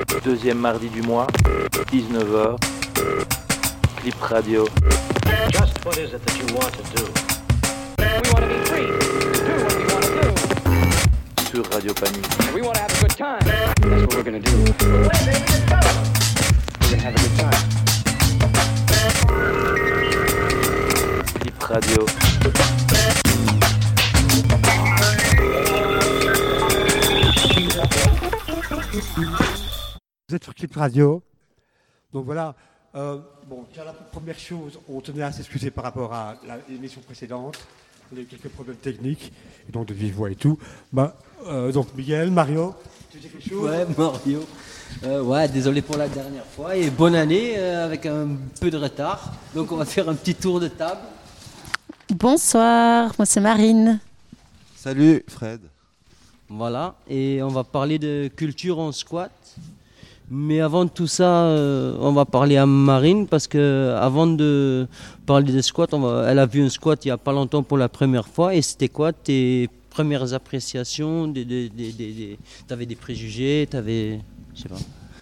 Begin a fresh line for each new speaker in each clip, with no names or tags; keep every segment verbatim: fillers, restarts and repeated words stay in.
Deuxième mardi du mois, dix-neuf heures, Clip Radio.
Just what is it that you want to do? We want to be free to do what we want to do.
Sur Radio Panique.
And we want to have a good time. That's what we're going to do. We're going to have a good time.
Clip Radio.
Vous êtes sur Clip Radio. Donc voilà. Euh, bon, déjà la première chose, on tenait à s'excuser par rapport à la- l'émission précédente. On a eu quelques problèmes techniques, et donc de vive voix et tout. Bah, euh, donc Miguel, Mario, tu dis quelque chose?
Ouais, Mario. Euh, ouais, désolé pour la dernière fois et bonne année euh, avec un peu de retard. Donc on va faire un petit tour de table.
Bonsoir, moi c'est Marine.
Salut Fred.
Voilà, et on va parler de culture en squat. Mais avant de tout ça, euh, on va parler à Marine parce que avant de parler de squat, on va, elle a vu un squat il y a pas longtemps pour la première fois. Et c'était quoi tes premières appréciations? des, des, des, des, des... T'avais des préjugés, t'avais, je sais pas.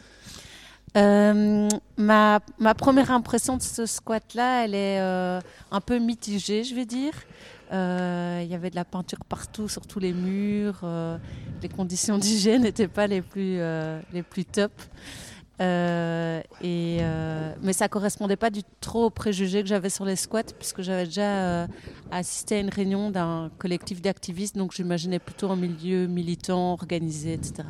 Euh, ma, ma première impression de ce squat-là, elle est euh, un peu mitigée, je vais dire. Euh, Il y avait de la peinture partout, sur tous les murs. Euh, les conditions d'hygiène n'étaient pas les plus, euh, les plus top. Euh, et, euh, mais ça ne correspondait pas du trop aux préjugés que j'avais sur les squats, puisque j'avais déjà euh, assisté à une réunion d'un collectif d'activistes, donc j'imaginais plutôt un milieu militant, organisé, et cetera.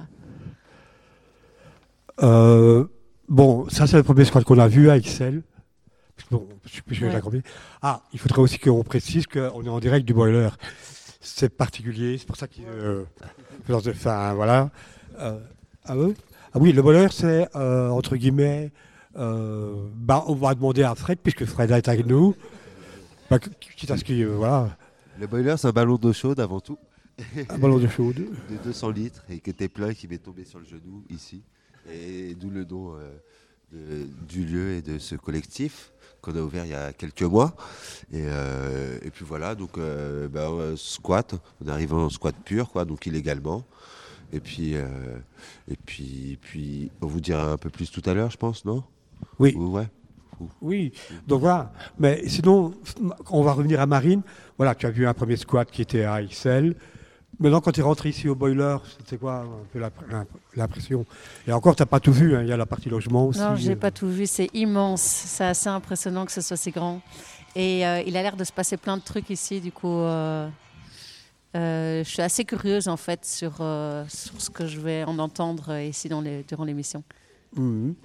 Euh, bon, ça c'est le premier squat qu'on a vu à Excel. Bon, je suis je
Ouais.
la combien. Ah, il faudrait aussi qu'on précise qu'on est en direct du boiler. C'est particulier, c'est pour ça qu'il... Euh, enfin, voilà. Euh, ah, oui ah oui, le boiler, c'est, euh, entre guillemets, euh, bah, on va demander à Fred, puisque Fred est avec nous. Bah, quitte à ce qu'il... Euh, voilà,
Le boiler, c'est un ballon d'eau chaude avant tout,
un ballon de chaude.
de deux cents litres, et qui était plein, qui m'est tombé sur le genou, ici. Et d'où le nom euh, de- du lieu et de ce collectif qu'on a ouvert il y a quelques mois. Et, euh, et puis voilà, donc euh, bah, euh, squat, on arrive en squat pur, quoi, donc illégalement. Et puis, euh, et puis, puis, on vous dira un peu plus tout à l'heure, je pense, non?
Oui.
Ou ouais.
Oui, donc voilà. Mais sinon, on va revenir à Marine. Voilà, tu as vu un premier squat qui était à Excel. Maintenant, quand tu es rentré ici au boiler, c'était quoi un peu l'imp- l'imp- l'impression? Et encore, tu n'as pas tout vu, hein. Il y a la partie logement aussi.
Non, j'ai
euh.
pas tout vu. C'est immense. C'est assez impressionnant que ce soit si grand. Et euh, il a l'air de se passer plein de trucs ici. Du coup, euh, euh, je suis assez curieuse en fait sur, euh, sur ce que je vais en entendre ici dans les, durant l'émission.
Mhm.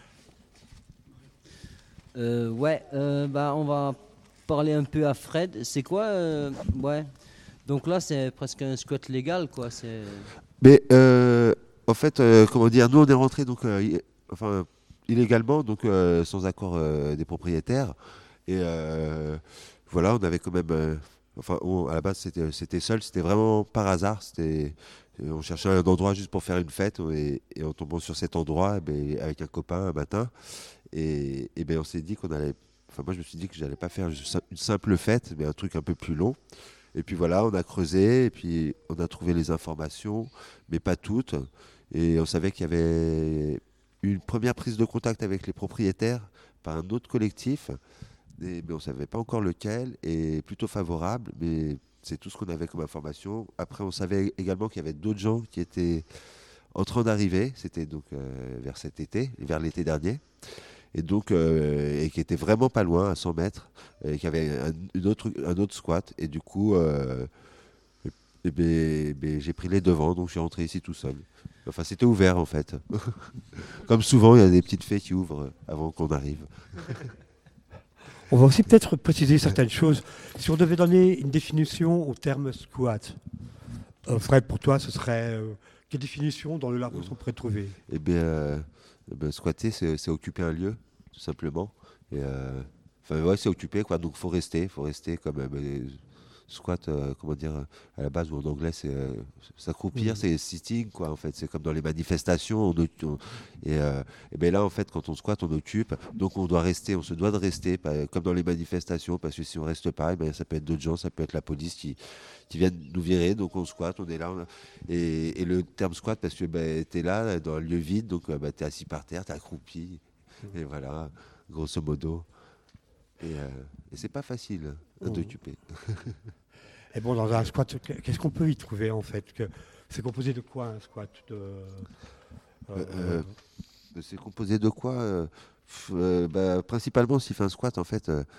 Euh, ouais, euh, bah, on va parler un peu à Fred. C'est quoi euh, ouais. Donc là, c'est presque un squat légal, quoi. C'est...
Mais euh, en fait, euh, comment dire, nous on est rentré donc, euh, i- enfin, illégalement, donc euh, sans accord euh, des propriétaires. Et euh, voilà, on avait quand même, euh, enfin, on- à la base c'était, c'était seul, c'était vraiment par hasard. C'était, on cherchait un endroit juste pour faire une fête et, et en tombant sur cet endroit, eh ben, avec un copain un matin, et, et ben on s'est dit qu'on allait, enfin moi je me suis dit que j'allais pas faire juste une simple fête, mais un truc un peu plus long. Et puis voilà, on a creusé, et puis on a trouvé les informations, mais pas toutes. Et on savait qu'il y avait une première prise de contact avec les propriétaires par un autre collectif, et- mais on ne savait pas encore lequel, et plutôt favorable, mais c'est tout ce qu'on avait comme information. Après, on savait également qu'il y avait d'autres gens qui étaient en train d'arriver, c'était donc euh, vers cet été, vers l'été dernier. Et donc, euh, et qui était vraiment pas loin, à cent mètres, et qui avait un, une autre, un autre squat. Et du coup, euh, et- et ben- ben, j'ai pris les devants, donc je suis rentré ici tout seul. Enfin, c'était ouvert en fait. Comme souvent, il y a des petites fées qui ouvrent avant qu'on arrive.
On va aussi peut-être préciser certaines choses. Si on devait donner une définition au terme squat, euh, Fred, pour toi, ce serait euh, quelle définition dans le Larousse on pourrait trouver?
Et bien, euh, eh ben, squatter, c'est c'est occuper un lieu, tout simplement. Et, euh, enfin, ouais, c'est occuper, quoi. Donc, faut rester, faut rester comme euh, ben, squat, euh, comment dire, à la base, ou en anglais, c'est euh, s'accroupir,
Mhm.
c'est sitting, quoi, en fait. C'est comme dans les manifestations. On, oc- on- et, euh, et bien là, en fait, quand on squatte, on occupe. Donc on doit rester, on se doit de rester, pas- comme dans les manifestations, parce que si on reste pas, eh ben, ça peut être d'autres gens, ça peut être la police qui, qui viennent nous virer. Donc on squatte, on est là. on- et, et le terme squat, parce que ben, tu es là, dans un lieu vide, donc euh, ben, tu es assis par terre, tu es accroupi. Et voilà, grosso modo. Et, euh, et c'est pas facile hein,
Mhm.
d'occuper.
Et bon, dans un squat, qu'est-ce qu'on peut y trouver en fait que c'est composé de quoi un squat de, euh,
Euh, euh, c'est composé de quoi euh, f- euh, bah, principalement, s'il fait un squat, en fait, euh,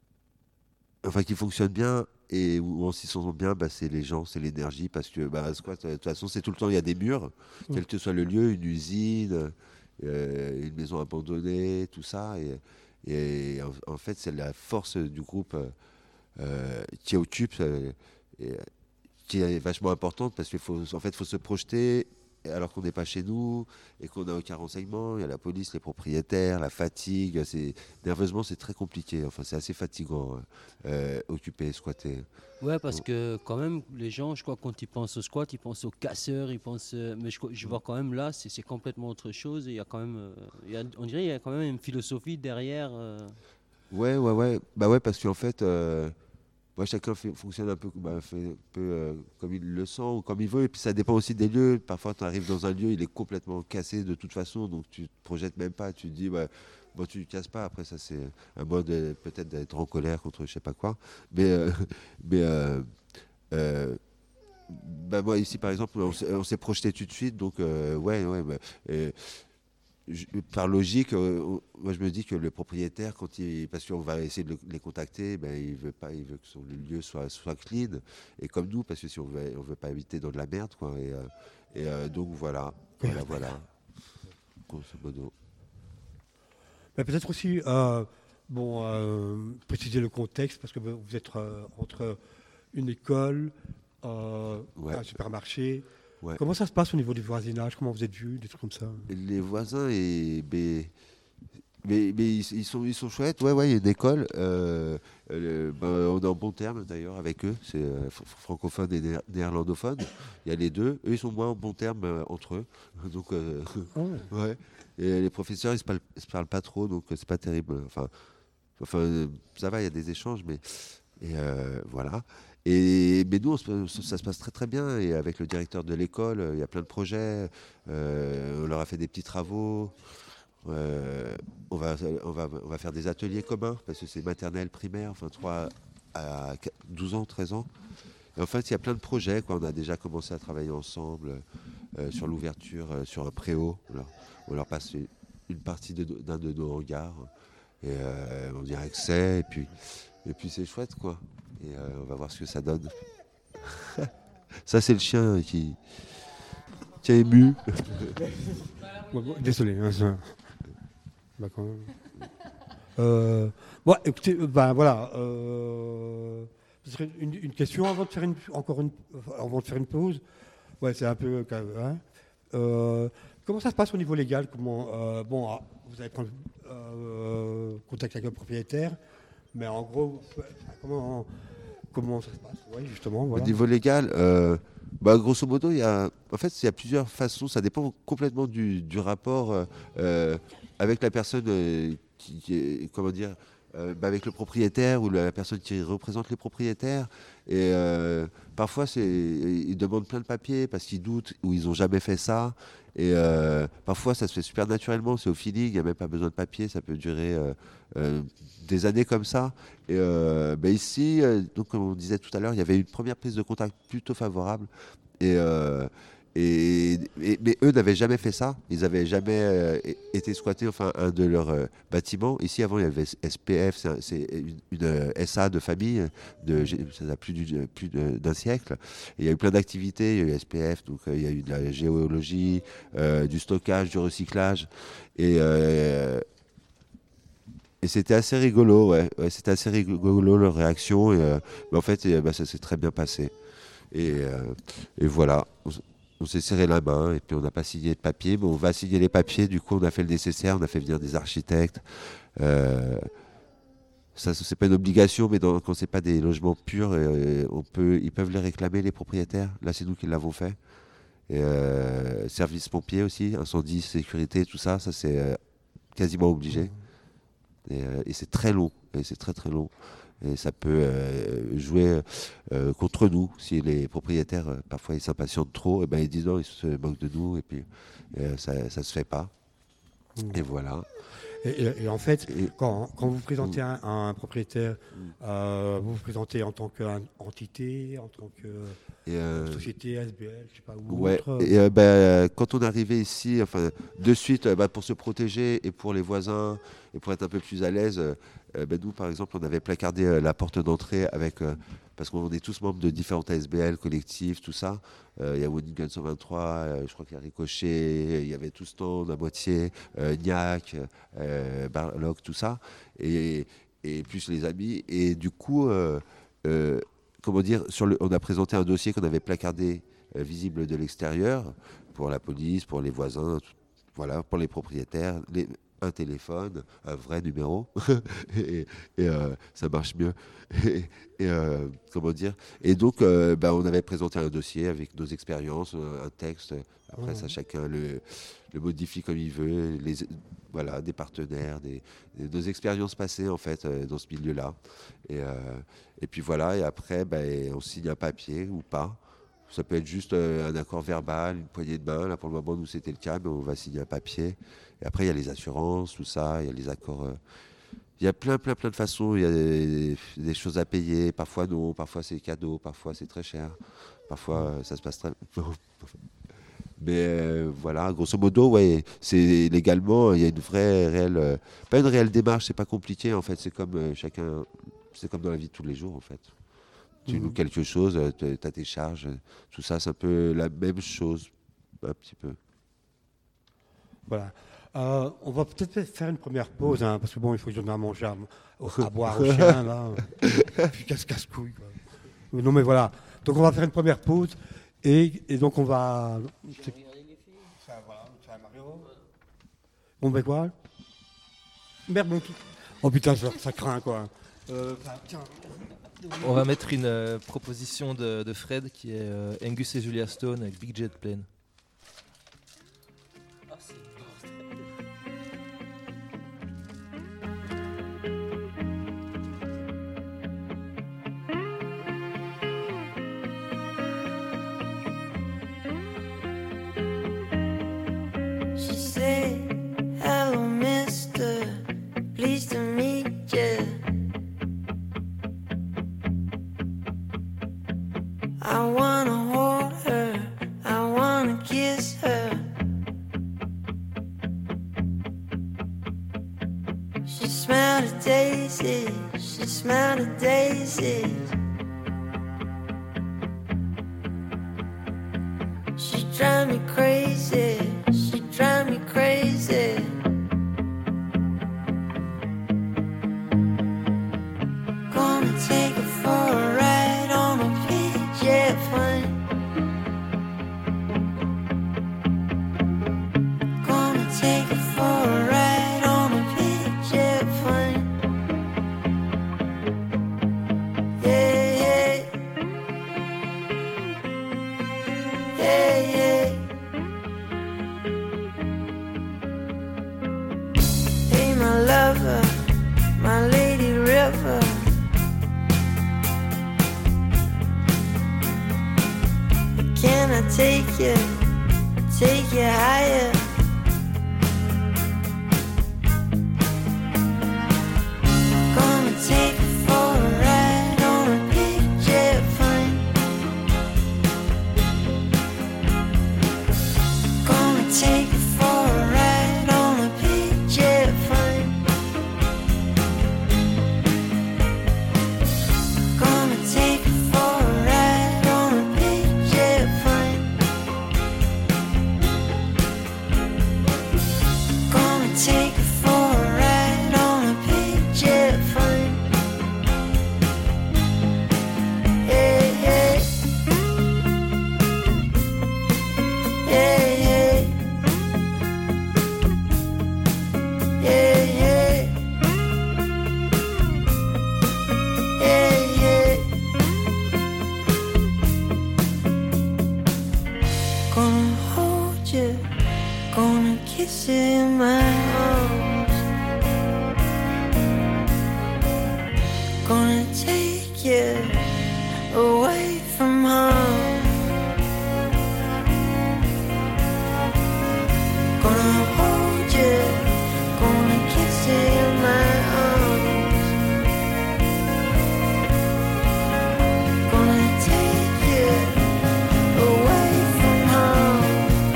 enfin, qui fonctionne bien et où on s'y sent bien, bah, c'est les gens, c'est l'énergie. Parce que bah, un squat, euh, de toute façon, c'est tout le temps, il y a des murs,
Mm.
quel que soit le lieu, une usine, euh, une maison abandonnée, tout ça. Et, et en, en fait, c'est la force du groupe euh, euh, qui occupe, euh, et, euh, qui est vachement importante parce qu'il faut, en fait, faut se projeter alors qu'on n'est pas chez nous et qu'on n'a aucun renseignement. Il y a la police, les propriétaires, la fatigue. C'est, nerveusement, c'est très compliqué. Enfin, c'est assez fatigant, euh, euh, occuper, squatter.
Ouais, parce que quand même, les gens, je crois, quand ils pensent au squat, ils pensent aux casseurs, ils pensent. euh, mais je, crois- je vois quand même là, c'est c'est complètement autre chose. Et il y a quand même, euh, il y a- on dirait, il y a quand même une philosophie derrière. euh.
Ouais, ouais, ouais. Bah ouais, parce qu'en fait, euh, ouais, chacun fait- fonctionne un peu, bah, fait un peu euh, comme il le sent ou comme il veut. Et puis ça dépend aussi des lieux. Parfois, tu arrives dans un lieu, il est complètement cassé de toute façon, donc tu te projettes même pas. Tu te dis, ouais, bon, tu ne casses pas. Après, ça, c'est à moi de peut-être d'être en colère contre je sais pas quoi. Mais, euh, mais euh, euh, bah, moi, ici, par exemple, on s'est on s'est projeté tout de suite. Donc, euh, ouais, ouais. Bah, et je- par logique, euh, on- moi je me dis que le propriétaire, quand il, parce qu'on va essayer de le- les contacter, ben, il veut pas, il veut que son lieu soit, soit clean, et comme nous, parce que si on veut, on veut pas habiter dans de la merde, quoi. Et, euh, et, euh, donc voilà, voilà, voilà, grosso modo.
Mais peut-être aussi, euh, bon, euh, préciser le contexte, parce que vous êtes euh, entre une école, euh,
Ouais.
un supermarché.
Ouais.
Comment ça se passe au niveau du voisinage? Comment vous êtes vus, des trucs comme ça?
Les voisins et mais, mais, mais ils, ils sont ils sont chouettes. Ouais, ouais, il y a une école. Euh, euh, ben, on est en bon terme d'ailleurs avec eux. C'est euh, fr- francophone et néer- néerlandophone. Il y a les deux. Eux, ils sont moins en bon terme euh, entre eux. Donc euh,
Oh.
ouais. Et les professeurs, ils se parlent, ils se parlent pas trop, donc euh, c'est pas terrible. Enfin, enfin, euh, ça va, il y a des échanges, mais et euh, voilà. Et mais nous, on se- ça se passe très très bien. Et avec le directeur de l'école, euh, il y a plein de projets. Euh, on leur a fait des petits travaux. Euh, on va, on va, on va faire des ateliers communs parce que c'est maternelle, primaire, enfin trois à douze ans, treize ans. Et en fait, il y a plein de projets, quoi. On a déjà commencé à travailler ensemble euh, sur l'ouverture, euh, sur un préau. On leur, on leur passe une, une partie de- d'un de, nos hangars et euh, on y a accès. Et puis, et puis c'est chouette, quoi. Et euh, on va voir ce que ça donne. Ça, c'est le chien qui, qui est ému.
Ouais, bon, désolé. Hein, ça- bah, quand même. Euh, bon, écoutez, euh, ben voilà. Euh, ce serait une, une question avant de faire une, encore une, enfin, avant de faire une pause. Ouais, c'est un peu. euh, quand même, hein. Euh, comment ça se passe au niveau légal? Comment euh, bon, ah, vous allez prendre euh, contact avec le propriétaire, mais en gros, comment comment ça se passe? Oui, justement. Voilà.
Au niveau légal, euh, bah, grosso modo, il y a, en fait, il y a plusieurs façons. Ça dépend complètement du, du rapport euh, euh, avec la personne euh, qui, qui est, comment dire, euh, bah, avec le propriétaire ou la personne qui représente les propriétaires. Et euh, parfois, c'est, ils demandent plein de papiers parce qu'ils doutent ou ils n'ont jamais fait ça. Et euh, parfois, ça se fait super naturellement, c'est au feeling, il n'y a même pas besoin de papier, ça peut durer euh, euh, des années comme ça. Et euh, ben ici, euh, donc, comme on disait tout à l'heure, il y avait une première prise de contact plutôt favorable. Et, euh, et, et- mais eux n'avaient jamais fait ça, ils n'avaient jamais euh, é- été squattés, enfin, un de leurs euh, bâtiments. Ici, avant, il y avait S P F, c'est un- c'est une, une, euh, S A de famille, de, gé- ça a plus du- plus de- d'un siècle. Et il y a eu plein d'activités, il y a eu S P F, donc euh, il y a eu de la géologie, euh, du stockage, du recyclage. Et, euh, et c'était assez rigolo, ouais. Ouais, c'était assez rigolo leur réaction. Et, euh, mais en fait, eh ben, ça s'est très bien passé. Et, euh, et voilà, on, s- on s'est serré la main et puis on n'a pas signé de papier, mais on va signer les papiers. Du coup, on a fait le nécessaire, on a fait venir des architectes. Euh, Ça, c'est pas une obligation, mais dans, quand c'est pas des logements purs, euh, on peut, ils peuvent les réclamer, les propriétaires. Là, c'est nous qui l'avons fait. Et, euh, service pompier aussi, incendie, sécurité, tout ça, ça c'est euh, quasiment obligé. Et, euh, et c'est très long, et c'est très très long. Et ça peut euh, jouer euh, contre nous si les propriétaires euh, parfois ils s'impatientent trop, et ben ils disent non, ils se moquent de nous, et puis euh, ça, ça se fait pas.
Mmh.
Et voilà.
Et, et- et en fait,
Et-
quand, quand vous présentez un, un propriétaire, euh, vous vous présentez en tant qu'entité, en tant que
Et, euh,
société, S B L, je sais pas, ou
Ouais,
autre.
et euh, ben, quand on est arrivé ici, enfin, de suite, euh, ben, pour se protéger et pour les voisins et pour être un peu plus à l'aise, euh, euh, ben, nous, par exemple, on avait placardé euh, la porte d'entrée avec, euh, parce qu'on est tous membres de différentes S B L, collectifs, tout ça. Euh, Il y a Wonigan cent vingt-trois, euh, je crois qu'il y a Ricochet, il y avait tout ce temps, à moitié, euh, N I A C, euh, Barlock, tout ça, et, et plus les amis. Et du coup, euh, euh, comment dire, sur le, on a présenté un dossier qu'on avait placardé euh, visible de l'extérieur pour la police, pour les voisins, tout- voilà, pour les propriétaires, les- un téléphone, un vrai numéro, et, et, euh, ça marche mieux. Et, et, euh, comment dire, et donc, euh, bah, on avait présenté un dossier avec nos expériences, un un texte. Après, ça, chacun le, le modifie comme il veut. Les, voilà, des partenaires, des, des- nos expériences passées en fait euh, dans ce milieu-là. Et, euh, et puis voilà, et après, ben, on signe un papier ou pas. Ça peut être juste euh, un accord verbal, une poignée de main. Là, pour le moment, nous, c'était le cas, mais on va signer un papier. Et après, il y a les assurances, tout ça, il y a les accords. euh, Il y a plein, plein, plein de façons. Il y a des, des choses à payer. Parfois, non. Parfois, c'est cadeau. Parfois, c'est très cher. Parfois, euh, ça se passe très. Mais euh, voilà, grosso modo, ouais, c'est légalement, il y a une vraie, réelle, euh, pas une réelle démarche, c'est pas compliqué en fait, c'est comme euh, chacun, c'est comme dans la vie de tous les jours en fait. Tu
Mhm.
loues quelque chose, tu as tes charges, euh, tout ça, c'est un peu la même chose, un petit peu.
Voilà. Euh, on va peut-être faire une première pause, hein, parce que bon, il faut que je donne à manger, à, à boire au chien, là. Puis casse casse-couille, quoi. Non, mais voilà. Donc, on va faire une première pause, et, et donc, on va. c'est- Ça, voilà, ça, Mario. On met quoi? Merde, mon tout. Oh putain, ça, ça craint, quoi. Euh, enfin, tiens.
On va mettre une euh, proposition de, de Fred qui est euh, Angus et Julia Stone avec Big Jet Plane.
She said, hello, mister, pleased to meet you. I wanna hold her, I wanna kiss her. She smelled a daisy, she smelled a daisy. She drive me crazy, she drive me crazy. Gonna take her for a ride on a P J plane. Gonna take her for a ride on a P J plane. Yeah, yeah. Yeah, yeah. Hey, my lover, my lady river. Can I take you, take you higher? Gonna take you for a ride on a P J plane. Gonna take you for a ride on a P J plane. Gonna take you for a ride on a P J plane. Gonna take you for a ride on a P J plane. Yeah, yeah. Yeah, yeah. Yeah, yeah. kiss you in my arms. Gonna take you away from home. Gonna hold you, gonna kiss you in my arms. Gonna take you away from home.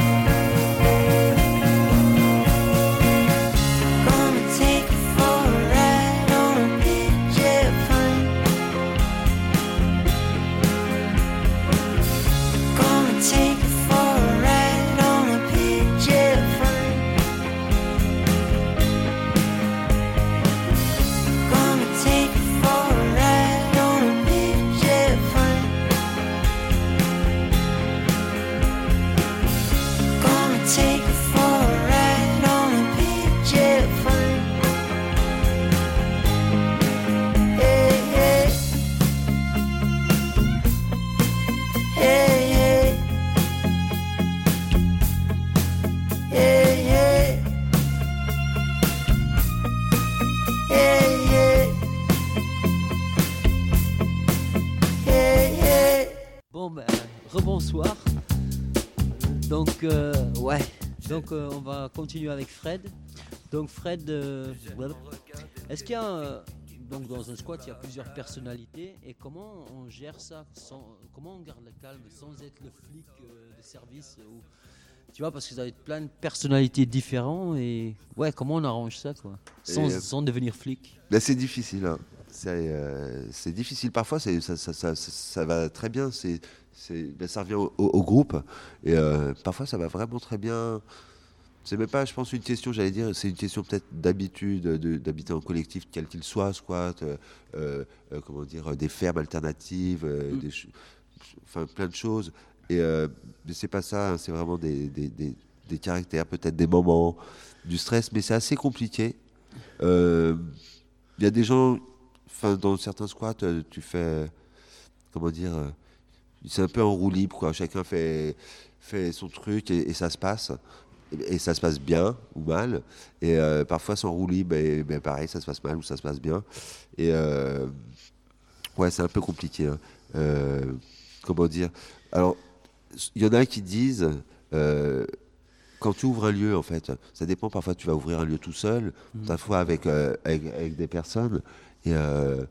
Gonna take you for a ride on a big jet plane. Gonna take you for a ride on a big jet plane. Gonna take you for a ride on a big jet plane. Gonna take you for a ride on a big jet plane. Hey, hey. Hey, hey. Hey, hey. Hey, hey. Hey, hey.
Bon, ben, rebonsoir. Donc, euh, ouais. Donc, euh, on va continuer avec Fred. Donc, Fred, euh, voilà. Est-ce qu'il y a. euh, donc, dans un squat, il y a plusieurs personnalités. Et comment on gère ça sans, comment on garde le calme sans être le flic euh, de service ou, tu vois, parce que vous avez plein de personnalités différentes. Et ouais, comment on arrange ça, quoi, sans,
Et, euh,
sans devenir flic.
Ben, c'est difficile. Hein. C'est, euh, c'est difficile. Parfois, c'est, ça, ça, ça, ça, ça va très bien. C'est, c'est, ben, ça revient au, au- au groupe. Et euh, parfois, ça va vraiment très bien. C'est même pas, je pense, une question, j'allais dire, c'est une question peut-être d'habitude, de- d'habiter en collectif, quel qu'il soit, squat, euh, euh, euh, comment dire, euh, des fermes alternatives, euh,
Mm.
des ch- enfin, plein de choses. Et euh, mais c'est pas ça, hein, c'est vraiment des, des, des, des caractères, peut-être des moments, du stress, mais c'est assez compliqué. Euh, Il y a des gens, enfin, dans certains squats, euh, tu fais, comment dire, euh, c'est un peu en roue libre, quoi. Chacun fait, fait son truc et, et ça se passe. Et, et ça se passe bien ou mal. Et euh, parfois, c'est en roue libre, et, ben, pareil, ça se passe mal ou ça se passe bien. Et euh, ouais, c'est un peu compliqué. Hein. Euh, comment dire? Alors, il y en a qui disent, euh, quand tu ouvres un lieu, en fait, ça dépend. Parfois, tu vas ouvrir un lieu tout seul,
Mhm.
parfois avec, euh, avec, avec des personnes. Et, euh,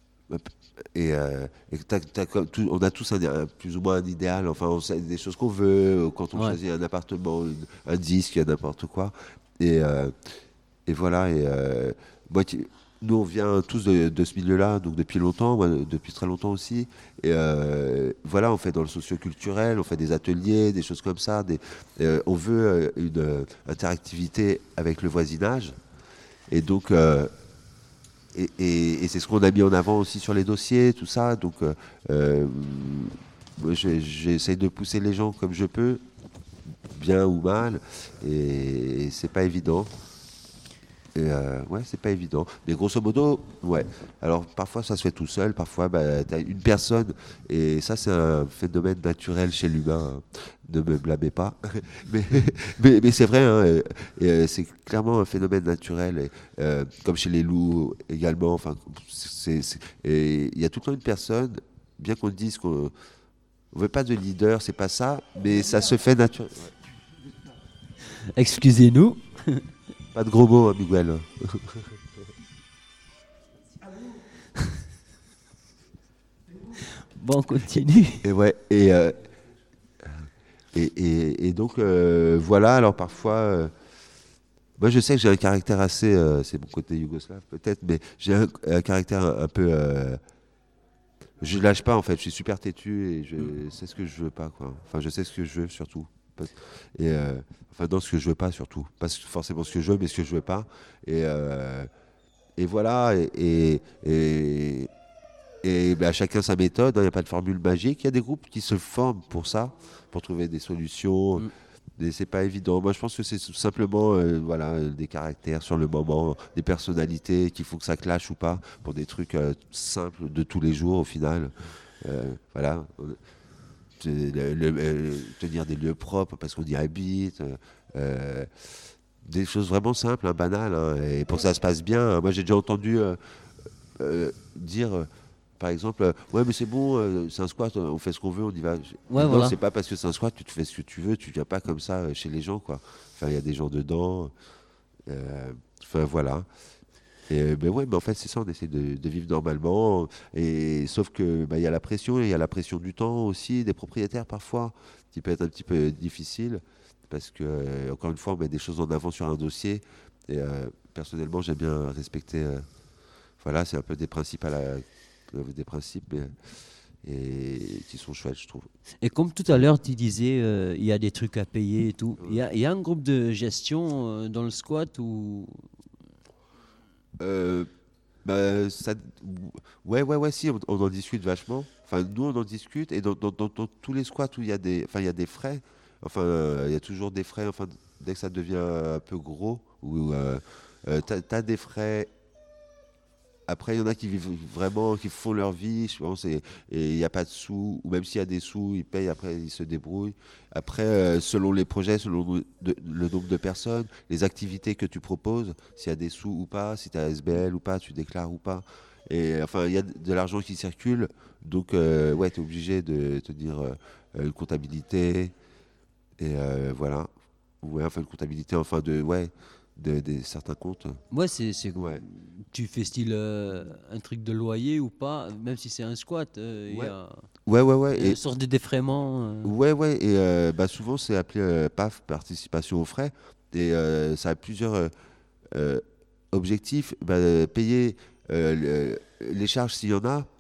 et, euh, et t'as- t'as comme tout- on a tous un, un- plus ou moins un idéal. Enfin, on sait des choses qu'on veut euh, quand on
Ouais.
choisit un appartement, une- un disque, n'importe quoi. Et, euh, et voilà. Et euh, moi, qui- nous, on vient tous de, de ce milieu-là, donc depuis longtemps, moi, depuis très longtemps aussi. Et euh, voilà, on fait dans le socio-culturel, on fait des ateliers, des choses comme ça. Des, euh, on veut euh, une euh, interactivité avec le voisinage. Et donc, euh, et, et- et c'est ce qu'on a mis en avant aussi sur les dossiers, tout ça. Donc, euh, euh, moi, j'ai- j'essaye de pousser les gens comme je peux, bien ou mal, et, et c'est pas évident. Et euh, ouais, c'est pas évident. Mais grosso modo, ouais. Alors parfois ça se fait tout seul, parfois bah, t'as une personne, et ça c'est un phénomène naturel chez l'humain. Hein. Ne me blâmez pas. mais mais, mais c'est vrai, hein, et, et, euh, c'est clairement un phénomène naturel, et, euh, comme chez les loups également. Enfin, c'est, c'est- et il y a tout le temps une personne, bien qu'on dise qu'on on veut pas de leader, c'est pas ça, mais ça se fait naturellement.
Excusez-nous.
Pas de gros mots, hein, Miguel.
Bon, on continue.
Et ouais, et, euh, et, et, et donc euh, voilà, alors parfois, euh, moi je sais que j'ai un caractère assez, euh, c'est mon côté yougoslave peut-être, mais j'ai un, un caractère un, un peu, euh, je lâche pas en fait, je suis super têtu et je sais ce que je veux pas, quoi. Enfin, je sais ce que je veux surtout. Parce- Et euh, enfin, dans ce que je veux pas surtout, pas forcément ce que je veux, mais ce que je veux pas. Et, euh, et voilà, et, et, et, et ben, chacun sa méthode, il n'y a pas de formule magique. Il y a des groupes qui se forment pour ça, pour trouver des solutions.
Mm.
Mais c'est pas évident. Moi, je pense que c'est tout simplement euh, voilà, euh, des caractères sur le moment, des personnalités qu'il faut que ça clash ou pas pour des trucs euh, simples de tous les jours au final. Euh, voilà. Le- le- le- euh, tenir des lieux propres parce qu'on y habite. Euh, des choses vraiment simples, hein, banales, hein, et pour que ça se passe bien. Hein. Moi, j'ai déjà entendu euh, euh, dire, euh, par exemple, euh, ouais, mais c'est bon, euh, c'est un squat, on fait ce qu'on veut, on y va.
Ouais,
non,
voilà.
c'est pas parce que c'est un squat, tu te fais ce que tu veux, tu viens pas comme ça euh, chez les gens, quoi. Enfin, il y a des gens dedans. euh, Enfin, voilà. Et, euh, ben ouais, mais en fait, c'est ça, on essaie de, de vivre normalement. Et sauf que bah, il y a la pression, et il y a la pression du temps aussi, des propriétaires parfois, qui peut être un petit peu difficile. Parce que, euh, encore une fois, on met des choses en avant sur un dossier. Et euh, personnellement, j'aime bien respecter. euh, voilà, c'est un peu des principes, à la, euh, des principes mais, et qui sont chouettes, je trouve.
Et comme tout à l'heure, tu disais, euh, il y a des trucs à payer et tout. Il y a, il y a un groupe de gestion euh, dans le squat où...
Euh, bah, ça, ouais, ouais, ouais, si, on, on en discute vachement. Enfin, nous, on en discute. Et dans, dans- dans- dans tous les squats où il y a des, enfin, il y a des frais, enfin, euh, il y a toujours des frais, enfin, dès que ça devient un peu gros, ou euh, euh, t'as, t'as des frais. Après, il y en a qui vivent vraiment, qui font leur vie, je pense, et et il n'y a pas de sous, ou même s'il y a des sous, ils payent, après, ils se débrouillent. Après, euh, selon les projets, selon le, de- le nombre de personnes, les activités que tu proposes, s'il y a des sous ou pas, si tu as S B L ou pas, tu déclares ou pas. Et enfin, il y a de de l'argent qui circule, donc, euh, ouais, tu es obligé de tenir euh, une comptabilité, et euh, voilà. Ouais, enfin, une comptabilité, enfin, de, ouais, de, de certains comptes.
Ouais, c'est, c'est-
Ouais.
tu fais style euh, un truc de loyer ou pas, même si c'est un squat, euh, il y
Ouais.
a,
Ouais, ouais, ouais.
il y a
Et,
une sorte de défraiement. euh.
ouais, ouais, et euh, bah, souvent c'est appelé euh, P A F, participation aux frais, et euh, ça a plusieurs euh, euh, objectifs. Bah, euh, payer euh, le- les charges s'il y en a,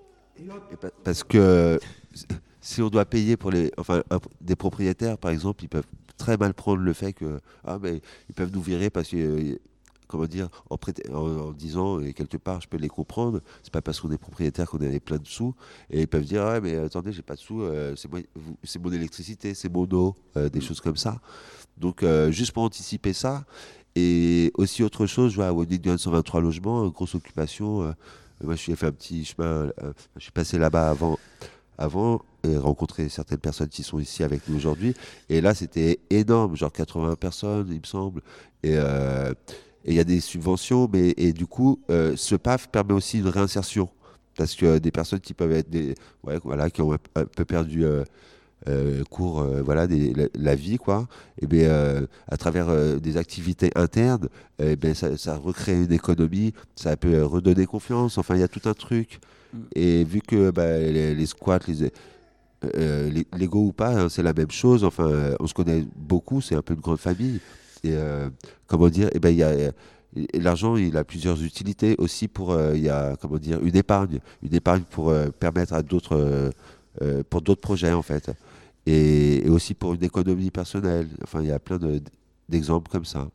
et pa- parce que euh, si on doit payer pour les, enfin, un- des propriétaires par exemple, ils peuvent très mal prendre le fait que ah mais ils peuvent nous virer parce que euh, comment dire en, prét- en, en disant et quelque part je peux les comprendre, c'est pas parce qu'on est propriétaire qu'on a plein de sous, et ils peuvent dire ah mais attendez j'ai pas de sous, euh, c'est moi, vous- c'est mon électricité, c'est mon eau, euh, des choses comme ça. Donc euh, juste pour anticiper ça, et aussi autre chose, je vois à Wendingen cent vingt-trois logements, euh, grosse occupation. euh, moi je suis fait un petit chemin, euh, je suis passé là-bas avant avant et rencontrer certaines personnes qui sont ici avec nous aujourd'hui. Et là, c'était énorme, genre quatre-vingts personnes, il me semble. Et euh, et il y a des subventions, mais et du coup, euh, ce P A F permet aussi une réinsertion. Parce que des personnes qui peuvent être des, ouais, voilà, qui ont un, un peu perdu euh, euh, cours, euh, voilà, des- la, la vie, quoi. Et bien, euh, à travers euh, des activités internes, eh ben, ça, ça recrée une économie, ça peut euh, redonner confiance. Enfin, il y a tout un truc. Et vu que bah, les, les squats, les, euh, les, Lego ou pas, hein, c'est la même chose. Enfin, euh, on se connaît beaucoup, c'est un peu une grande famille. Et euh, comment dire, et ben, il y a, et l'argent, il a plusieurs utilités aussi pour, euh, il y a, comment dire, une épargne. Une épargne pour euh, permettre à d'autres, euh, euh, pour d'autres projets, en fait. Et, et aussi pour une économie personnelle. Enfin, il y a plein de- d'exemples comme ça.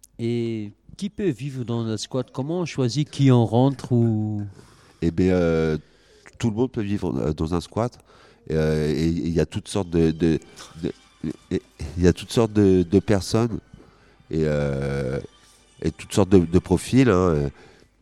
Et qui peut vivre dans un squat? Comment on choisit qui en rentre ou...
Eh bien, euh, tout le monde peut vivre euh, dans un squat. Euh, et il y a toutes sortes de, de- de- et- il y a toutes sortes de, de personnes et, euh, et toutes sortes de, de profils. Hein.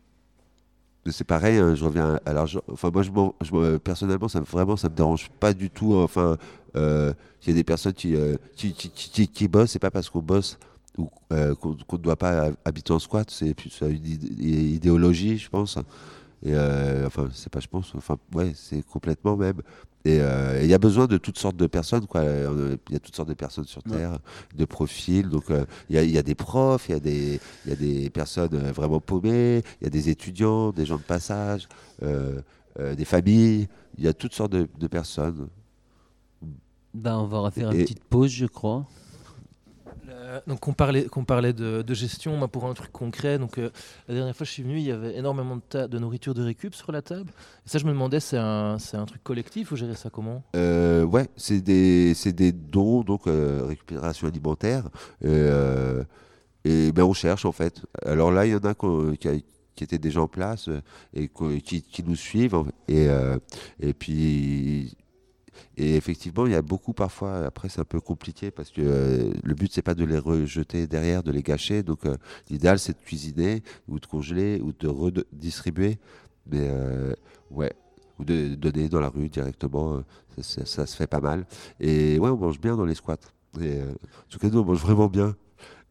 C'est pareil, hein, je reviens à l'argent. Enfin, moi, je m'en- je m'en- personnellement, ça me, vraiment, ça me dérange pas du tout. Hein. Enfin, euh, il y a des personnes qui, euh, qui, qui, qui- qui- qui bossent, c'est pas parce qu'on bosse ou euh, qu'on qu'on ne doit pas habiter en squat. C'est plus une idé- idéologie, je pense. Et euh, enfin, c'est pas, je pense, enfin, ouais, c'est complètement même. Et euh, il y a besoin de toutes sortes de personnes, quoi. Euh, Il y a toutes sortes de personnes sur Terre, de profils. Donc, euh, il y a, il y a des profs, il y a des, il y a des personnes euh, vraiment paumées, il y a des étudiants, des gens de passage, euh, euh, des familles. Il y a toutes sortes de, de personnes.
Ben, on va refaire une
Et-
petite pause, je crois.
Euh, donc on parlait, qu'on parlait de, de gestion, moi pour un truc concret. Donc euh, la dernière fois que je suis venu, il y avait énormément de, ta- de nourriture de récup sur la table. Et ça, je me demandais, c'est un, c'est un truc collectif ou gérer ça comment?
Euh, ouais, c'est des, c'est des dons, donc euh, récupération alimentaire. Euh, et ben on cherche en fait. Alors là, il y en a qu'on- qui, a- qui étaient déjà en place euh, et qu'on- qui, qui nous suivent. en- Et, euh, et puis, et effectivement, il y a beaucoup parfois. Après, c'est un peu compliqué parce que euh, le but, c'est pas de les rejeter derrière, de les gâcher. Donc, euh, l'idéal, c'est de cuisiner ou de congeler ou de redistribuer. Mais euh, ouais, ou de donner dans la rue directement. euh, Ça, ça- ça se fait pas mal. Et ouais, on mange bien dans les squats. Et, euh, en tout cas, nous, on mange vraiment bien.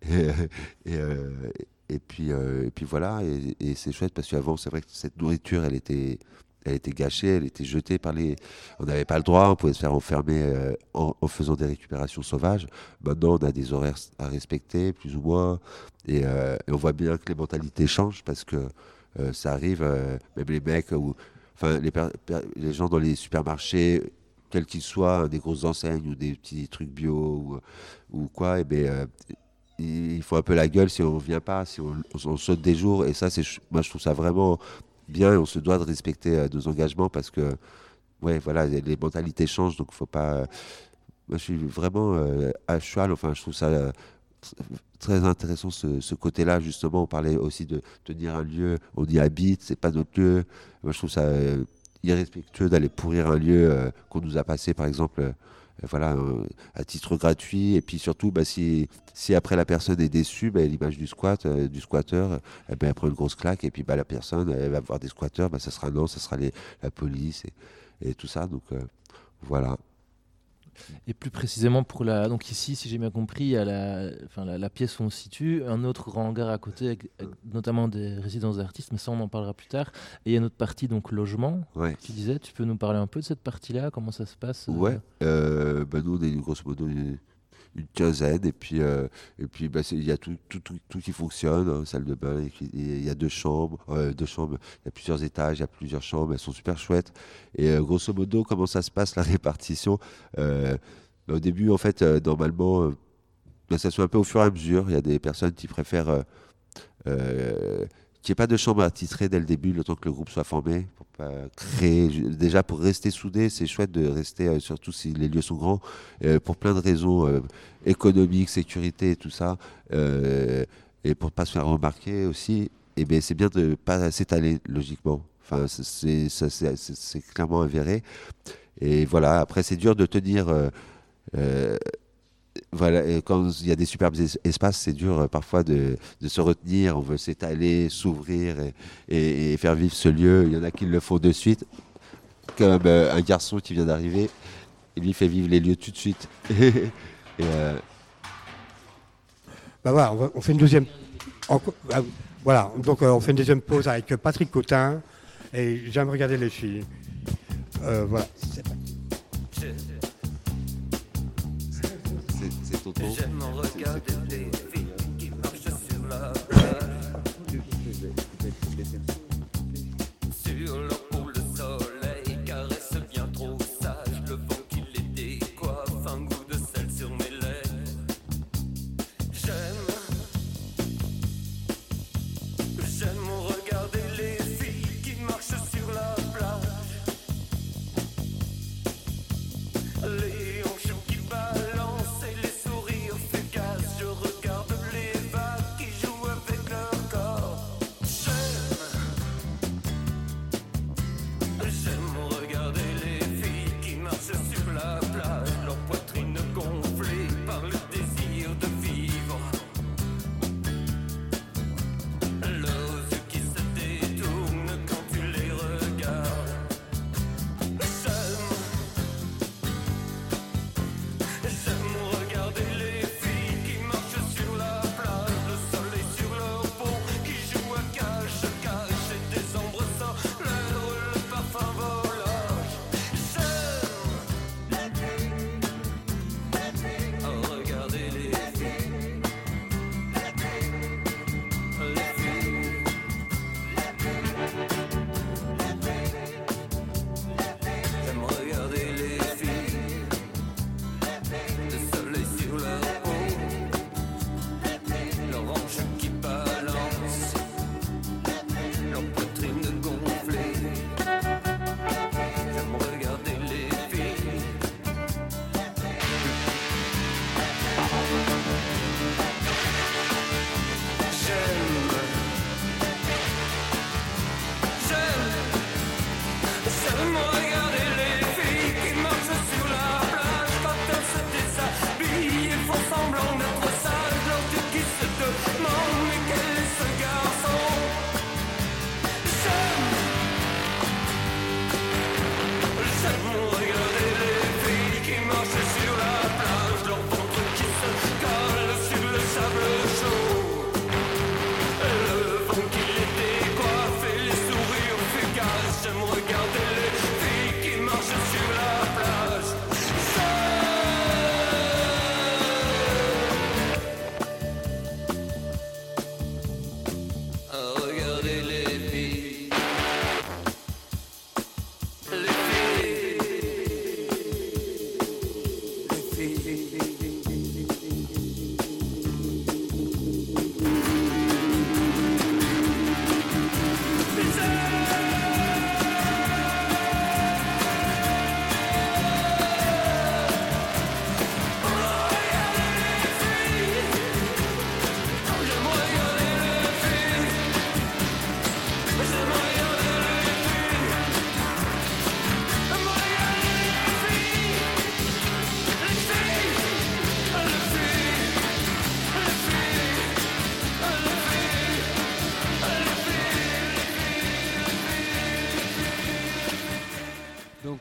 Et, et, euh, et puis, euh, et puis voilà, et, et c'est chouette parce qu'avant, c'est vrai que cette nourriture, elle était, elle était gâchée, elle était jetée par les. On n'avait pas le droit, on pouvait se faire enfermer euh, en, en faisant des récupérations sauvages. Maintenant, on a des horaires à respecter, plus ou moins, et, euh, et on voit bien que les mentalités changent parce que euh, ça arrive, euh, même les mecs, ou, enfin, les, per- per- les gens dans les supermarchés, quels qu'ils soient, des grosses enseignes ou des petits trucs bio ou, ou quoi, et ben. euh, il faut un peu la gueule si on vient pas, si on, on- on saute des jours. Et ça, c'est, ch- moi, je trouve ça vraiment bien. Et on se doit de respecter euh, nos engagements parce que, ouais, voilà, les, les mentalités changent. Donc, faut pas. euh, moi, je suis vraiment euh, à cheval. Enfin, je trouve ça euh, tr- très intéressant ce, ce côté-là. Justement, on parlait aussi de tenir un lieu. On y habite, c'est pas notre lieu. Moi, je trouve ça euh, irrespectueux d'aller pourrir un lieu euh, qu'on nous a passé, par exemple. euh, euh, voilà, euh, à titre gratuit. Et puis surtout, bah, si, si après la personne est déçue, bah, l'image du squat, euh, du squatteur, euh, eh ben, elle prend une grosse claque. Et puis bah, la personne, elle va voir des squatteurs, bah, ça sera non, ça sera les, la police et, et tout ça. Donc euh, voilà.
Et plus précisément pour la. Donc ici, si j'ai bien compris, il y a la, enfin, la, la pièce où on se situe, un autre grand hangar à côté, avec, avec notamment des résidences d'artistes, mais ça on en parlera plus tard. Et il y a une autre partie, donc logement.
Ouais.
Tu disais, tu peux nous parler un peu de cette partie-là, comment ça se passe euh,
Ouais, euh, bah, nous on est grosso modo une, une quinzaine et puis euh, et puis bah, c'est- il y a tout, tout, tout, tout qui fonctionne, hein, salle de bain, et puis il y a deux chambres, euh, deux chambres, il y a plusieurs étages, il y a plusieurs chambres, elles sont super chouettes. Et euh, grosso modo, comment ça se passe la répartition? Euh, bah, au début, en fait, euh, normalement, euh, bah, ça se fait un peu au fur et à mesure. Il y a des personnes qui préfèrent euh, euh, qu'il n'y ait pas de chambre attitrée dès le début, le temps que le groupe soit formé, pour pas créer. ju- Déjà, pour rester soudé, c'est chouette de rester, euh, surtout si les lieux sont grands, euh, pour plein de raisons euh, économiques, sécurité et tout ça, euh, et pour pas se faire remarquer aussi. Et bien, c'est bien de ne pas s'étaler logiquement. Enfin, c'est c'est- ça, c'est- c'est- c'est clairement avéré. Et voilà, après, c'est dur de tenir. euh, euh, voilà, et quand il y a des superbes es- espaces, c'est dur euh, parfois de, de se retenir. On veut s'étaler, s'ouvrir et, et- et faire vivre ce lieu. Il y en a qui le font de suite, comme euh, un garçon qui vient d'arriver. Il lui fait vivre les lieux tout de suite. et, euh,
Bah voilà, on, va- on fait une deuxième. enco- ah, voilà, donc euh, on fait une deuxième pause avec Patrick Cotin et j'aime regarder les filles. Euh, voilà.
c'est c'est ton tour.
J'aime
C'est-
regarder
c'est-
des filles qui marchent sur la plage. Sur leur peau, le soleil caresse bien trop sage. Le vent qui les décoiffe, un goût de sel sur mes lèvres. J'aime, j'aime regarder les filles qui marchent sur la plage. Les hanches qui balancent et les sourires fugaces. Je regarde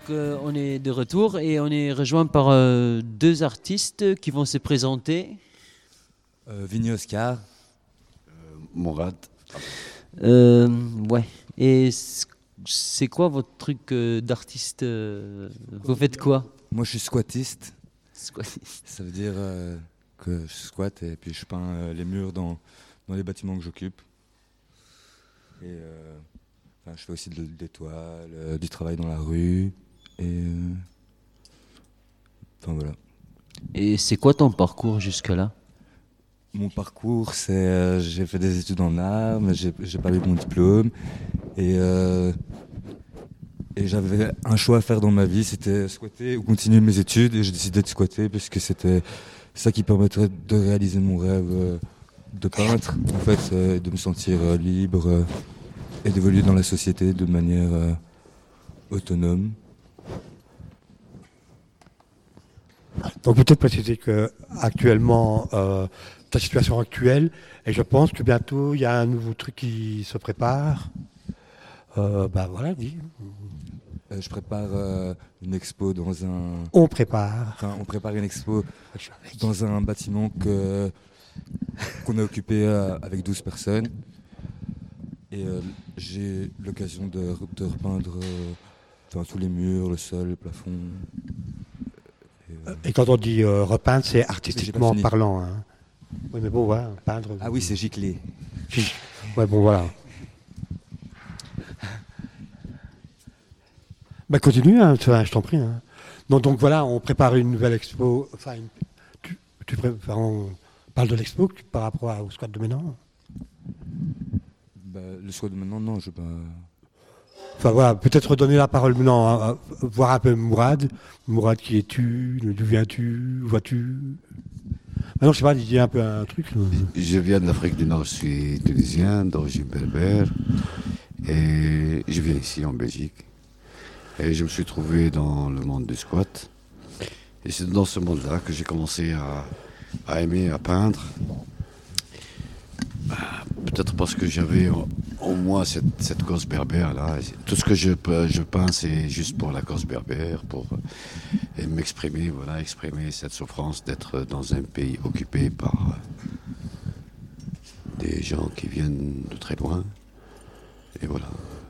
euh, on est de retour et on est rejoint par euh, deux artistes qui vont se présenter.
Euh, Vinny Oscar.
Mourad.
Euh, ouais. Et c- c'est quoi votre truc euh, d'artiste euh, Vous faites quoi?
Moi, je suis squattiste.
Squattiste.
Ça veut dire euh, que je squatte et puis je peins euh, les murs dans, dans les bâtiments que j'occupe. Et euh, enfin, je fais aussi de, des toiles, euh, du travail dans la rue. Et euh, enfin voilà.
Et c'est quoi ton parcours jusque-là?
Mon parcours, c'est euh, j'ai fait des études en art, mais j'ai j'ai pas eu mon diplôme. Et, euh, et j'avais un choix à faire dans ma vie, c'était squatter ou continuer mes études. Et j'ai décidé de squatter parce que c'était ça qui permettrait de réaliser mon rêve euh, de peintre, en fait, euh, de me sentir euh, libre euh, et d'évoluer dans la société de manière euh, autonome.
Donc peut-être préciser que actuellement, euh, ta situation actuelle, et je pense que bientôt il y a un nouveau truc qui se prépare. Euh, bah voilà, dis.
Euh, je prépare euh, une expo dans un.
On prépare.
Enfin, on prépare une expo dans un bâtiment que qu'on a occupé euh, avec douze personnes. Et euh, j'ai l'occasion de, re- de repeindre euh, enfin, tous les murs, le sol, le plafond. Et, euh,
Et quand on dit euh, repeindre, c'est
J'ai pas
artistiquement
fini.
parlant. Hein. Oui, mais bon, voilà, peindre.
Ah oui, c'est giclé.
Ouais, bon, voilà. Bah continue, hein, tu vois, je t'en prie. Hein. Non, donc voilà, on prépare une nouvelle expo. Enfin, une- tu, tu pré- enfin, on parle de l'expo par rapport à- au squat de maintenant.
Bah, le soir de maintenant, non, je pas.
Enfin voilà, peut-être redonner la parole maintenant, à- à- voir un peu Mourad. Mourad, qui es-tu? D'où viens-tu? Où vas-tu? Maintenant, je sais pas, dis un peu un truc. euh.
Je viens de l'Afrique du Nord, je suis tunisien, d'origine berbère. Et je viens ici en Belgique. Et je me suis trouvé dans le monde du squat. Et c'est dans ce monde-là que j'ai commencé à, à aimer, à peindre. Bah, peut-être parce que j'avais en, en moi cette, cette cause berbère-là. Tout ce que je, pe- je peins, c'est juste pour la cause berbère, pour euh, m'exprimer, voilà, exprimer cette souffrance d'être dans un pays occupé par euh, des gens qui viennent de très loin. Et voilà.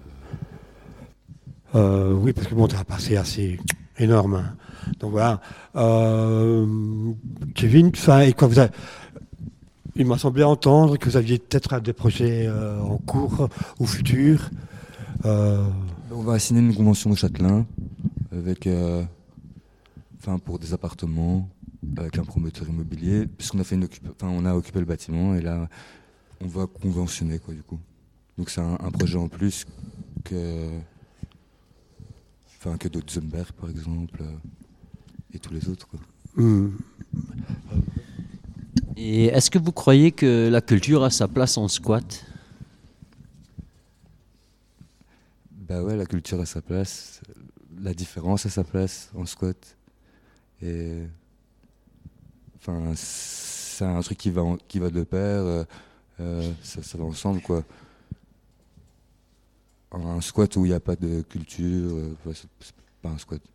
Euh, oui, parce que bon, tu as un passé assez énorme. Hein. Donc voilà. Euh, Kevin, enfin, et quoi vous avez... Il m'a semblé entendre que vous aviez peut-être des projets euh, en cours ou futurs. Euh,
On va signer une convention au Châtelain avec, euh, enfin, pour des appartements avec un promoteur immobilier, puisqu'on a fait une occup- enfin, on a occupé le bâtiment et là, on va conventionner quoi du coup. Donc c'est un, un projet en plus que, enfin, que d'autres Zumberg par exemple euh, et tous les autres quoi.
hmm.
Et est-ce que vous croyez que la culture a sa place en squat?
Bah ouais, la culture a sa place, la différence a sa place en squat. Et enfin, c'est un truc qui va, en- qui va de pair, euh, euh, ça, ça va ensemble quoi. Un squat où il n'y a pas de culture, euh, ouais, c'est c'est pas un squat.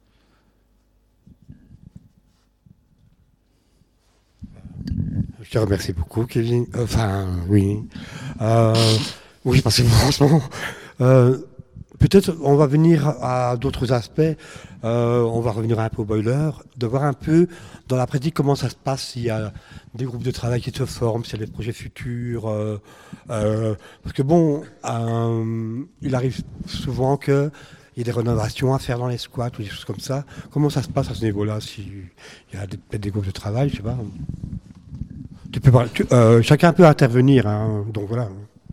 Je te remercie beaucoup, Kevin. Enfin, oui. Euh, oui, parce que franchement, euh, peut-être on va venir à d'autres aspects. Euh, on va revenir un peu au boiler, de voir un peu dans la pratique comment ça se passe, s'il y a des groupes de travail qui se forment, s'il y a des projets futurs. Euh, euh, parce que bon, euh, il arrive souvent qu'il y ait des rénovations à faire dans les squats ou des choses comme ça. Comment ça se passe à ce niveau-là, s'il y a des- peut-être des groupes de travail, je sais pas. Tu peux parler- tu- euh, chacun peut intervenir, hein, donc voilà.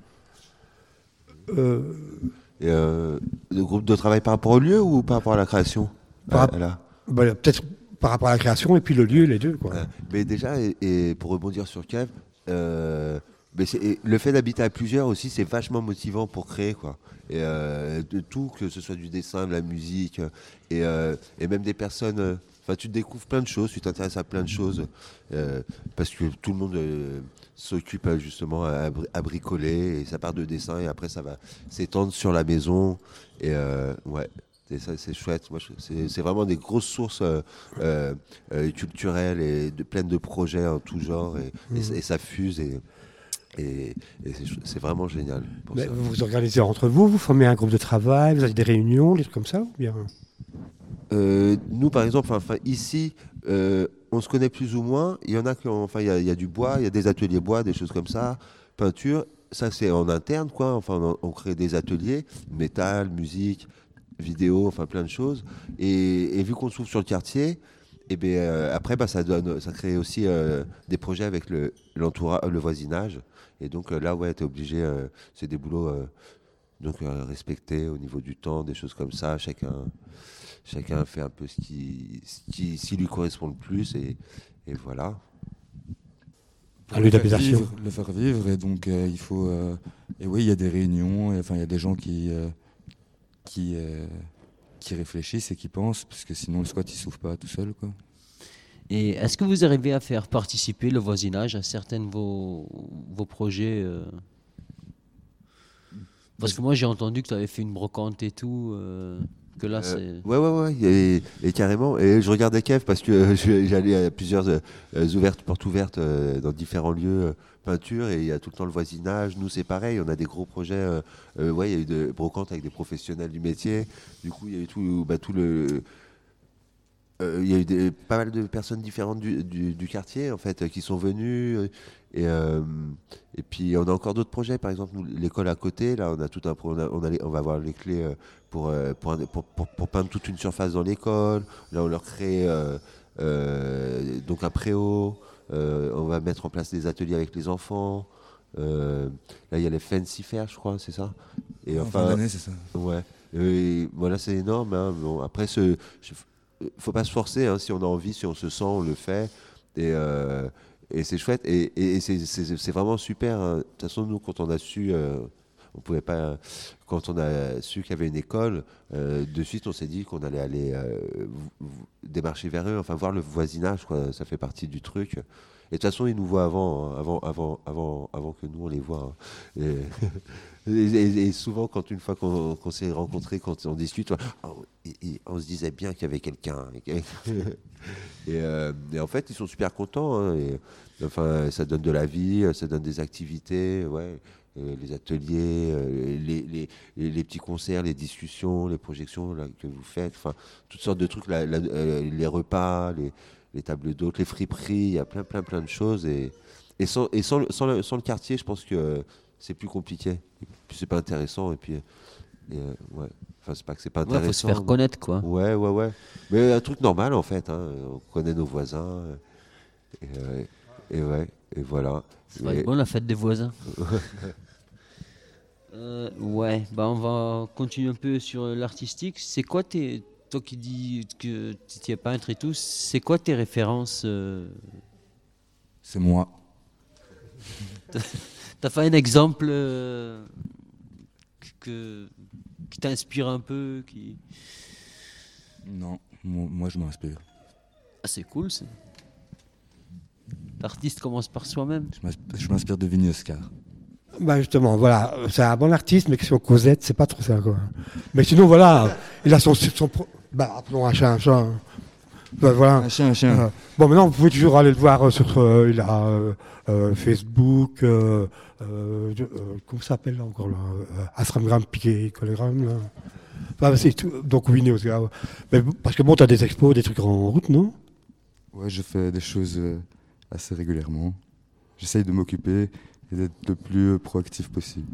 Euh,
Et, euh, le groupe de travail par rapport au lieu ou par rapport à la création?
Par
Euh,
rap-
là.
bah, peut-être par rapport à la création et puis le lieu, les deux, quoi.
Ouais. Mais déjà, et, et pour rebondir sur Kev, euh, mais c'est- et le fait d'habiter à plusieurs aussi, c'est vachement motivant pour créer, quoi. Et euh, de tout, que ce soit du dessin, de la musique, euh, et, euh, et même des personnes. euh, Enfin, tu découvres plein de choses, tu t'intéresses à plein de choses, euh, parce que tout le monde euh, s'occupe euh, justement à, bri- à bricoler, et ça part de dessin, et après ça va s'étendre sur la maison. Et euh, ouais, Et ça, c'est chouette. Moi, je- c'est, c'est vraiment des grosses sources euh, euh, euh, culturelles et de, pleines de projets en tout genre. Et, et,
Mhm.
et ça fuse. Et, et, et c'est, ch- c'est vraiment génial. Pour
Mais
ça.
vous vous organisez entre vous, vous formez un groupe de travail, vous avez des réunions, des trucs comme ça ou bien?
Euh, nous, par exemple, enfin, ici, euh, on se connaît plus ou moins. Il y en a qui ont, enfin, il y, a- il y a du bois, il y a des ateliers bois, des choses comme ça, peinture. Ça, c'est en interne, quoi. Enfin, on, on crée des ateliers, métal, musique, vidéo, enfin, plein de choses. Et, et vu qu'on s'ouvre sur le quartier, et ben euh, après, bah, ça donne, ça crée aussi euh, des projets avec le l'entourage, le voisinage. Et donc euh, là, ouais, t'es obligé. euh, c'est des boulots euh, donc euh, respectés au niveau du temps, des choses comme ça. Chacun. Chacun fait un peu ce qui, ce qui, ce qui lui correspond le plus et, et voilà.
Un lieu
le faire
d'habitation.
vivre- Le faire vivre, et donc euh, il faut. euh, et oui, il y a des réunions, et, enfin, il y a des gens qui, euh, qui, euh, qui réfléchissent et qui pensent, parce que sinon le squat il s'ouvre pas tout seul, quoi.
Et est-ce que vous arrivez à faire participer le voisinage à certains de vos, vos projets euh Parce que moi j'ai entendu que tu avais fait une brocante et tout, euh, que là
Euh,
c'est...
ouais, ouais, ouais, et, et carrément. Et je regardais Kev parce que euh, je- j'allais à plusieurs euh, euh, ouvertes, portes ouvertes euh, dans différents lieux euh, peinture et il y a tout le temps le voisinage. Nous, c'est pareil, on a des gros projets. Euh, euh, ouais, il y a eu de brocantes avec des professionnels du métier. Du coup, il y a eu tout, bah, tout le. Euh, Il y a eu des, pas mal de personnes différentes du, du, du quartier en fait euh, qui sont venues euh, et, euh, et puis on a encore d'autres projets, par exemple nous, l'école à côté, là on a tout un pro- on, a- on, a les- on va avoir les clés euh, pour, euh, pour, un- pour, pour, pour peindre toute une surface dans l'école. Là on leur crée euh, euh, donc un préau. Euh, on va mettre en place des ateliers avec les enfants. Euh, là il y a les fancy fairs, je crois, c'est ça. Et
En
enfin
fin d'année, c'est ça.
ouais. Et voilà, c'est énorme, hein. Bon, après ce je- faut pas se forcer, hein, si on a envie, si on se sent, on le fait. Et, euh, et c'est chouette. Et, et- et c'est- c'est c'est vraiment super, hein. De toute façon, nous, quand on a su, euh, on pouvait pas, quand on a su qu'il y avait une école, euh, de suite, on s'est dit qu'on allait aller euh, v- v- démarcher vers eux, enfin voir le voisinage, quoi. Ça fait partie du truc. Et de toute façon, ils nous voient avant, hein, avant, avant, avant, avant que nous on les voit, hein. Et, et- et- et souvent, quand une fois qu'on qu'on s'est rencontrés, quand on discute, on, et- et on se disait bien qu'il y avait quelqu'un. et, euh, et en fait, ils sont super contents. Hein, et, enfin, ça donne de la vie, ça donne des activités, ouais, euh, les ateliers, euh, les, les, les, les petits concerts, les discussions, les projections là, que vous faites, enfin, toutes sortes de trucs, la- la- euh, les repas, les, les tables d'hôtes, les friperies, il y a plein, plein, plein de choses. Et, et, sans, et sans, le, sans, le, sans le quartier, je pense que euh, c'est plus compliqué. Et puis c'est pas intéressant. Et puis, et, euh, ouais. Enfin, c'est pas que c'est pas
Ouais,
intéressant.
faut se faire
mais-
connaître, quoi.
Ouais, ouais, ouais. Mais un truc normal, en fait. Hein. On connaît nos voisins. Et, euh, et ouais, et voilà.
Ça va
Et-
être bon la fête des voisins. Euh, ouais, bah on va continuer un peu sur l'artistique. C'est quoi tes, toi qui dis que tu es peintre et tout, c'est quoi tes références euh
C'est moi.
T'as fait un exemple euh, que, qui t'inspire un peu, qui...
Non, mo- moi je m'inspire.
Ah, c'est cool ça. L'artiste commence par soi-même.
Je m'inspire- Je m'inspire de Vinny Oscar.
Bah justement, voilà, c'est un bon artiste, mais question Cosette, c'est pas trop ça, quoi. Mais sinon, voilà, il a son, son pro- bah, appelons un chat un chat. hein. Bah, voilà.
Un chien, un chien.
Euh, bon, maintenant, vous pouvez toujours aller le voir euh, sur, euh, il a euh, euh, Facebook, euh, euh, euh, comment ça s'appelle là, encore là, euh, Instagram, Piqué, Collegram, là. Enfin, c'est tout, donc oui, Oscar. Ouais. Mais parce que bon, t'as des expos, des trucs en route, non?
Ouais, je fais des choses euh, assez régulièrement. J'essaye de m'occuper et d'être le plus euh, proactif possible.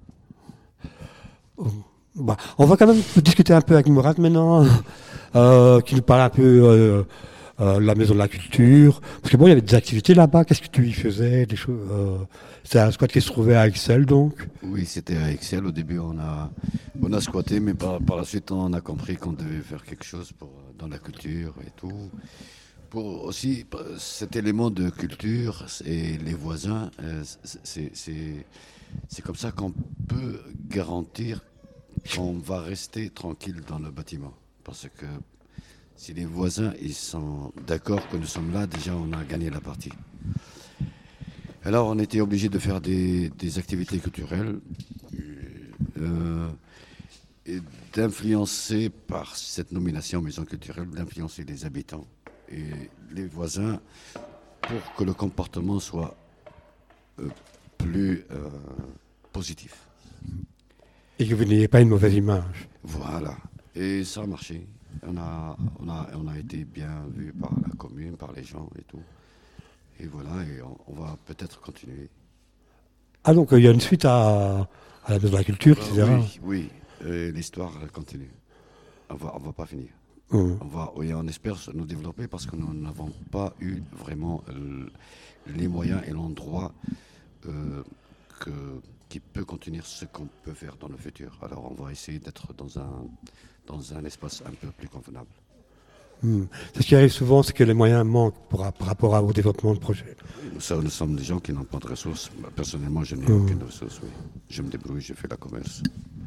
Oh. Bah, on va quand même discuter un peu avec Mourad maintenant, euh, qui nous parle un peu euh, euh, de la Maison de la Culture. Parce que bon, il y avait des activités là-bas, qu'est-ce que tu y faisais des choses, euh, c'est un squat qui se trouvait à Excel, donc.
Oui, c'était à Excel. Au début, on a, on a squatté, mais par, par la suite, on a compris qu'on devait faire quelque chose pour, dans la culture et tout. Pour aussi cet élément de culture et les voisins, euh, c'est, c'est, c'est comme ça qu'on peut garantir qu'on va rester tranquille dans le bâtiment. Parce que si les voisins ils sont d'accord que nous sommes là, déjà on a gagné la partie. Alors on était obligé de faire des, des activités culturelles. Euh, et d'influencer par cette nomination maison culturelle, d'influencer les habitants et les voisins pour que le comportement soit euh, plus euh, positif.
Et que vous n'ayez pas une mauvaise image.
Voilà. Et ça a marché. On a, on a, on a été bien vu par la commune, par les gens et tout. Et voilà, et on, on va peut-être continuer.
Ah, donc il y a une suite à, à la Maison de la Culture, et cetera.
Oui, oui. Et l'histoire continue. On va, on va pas finir.
Mmh.
On va, et on espère nous développer parce que nous n'avons pas eu vraiment euh, les moyens et l'endroit euh, que, qui peut contenir ce qu'on peut faire dans le futur. Alors on va essayer d'être dans un, dans un espace un peu plus convenable.
Mmh. Ce qui arrive souvent, c'est que les moyens manquent pour, par rapport au développement de projet.
Nous, ça, nous sommes des gens qui n'ont pas de ressources. Personnellement, je n'ai
mmh.
aucune ressource. Oui. Je me débrouille, je fais la commerce.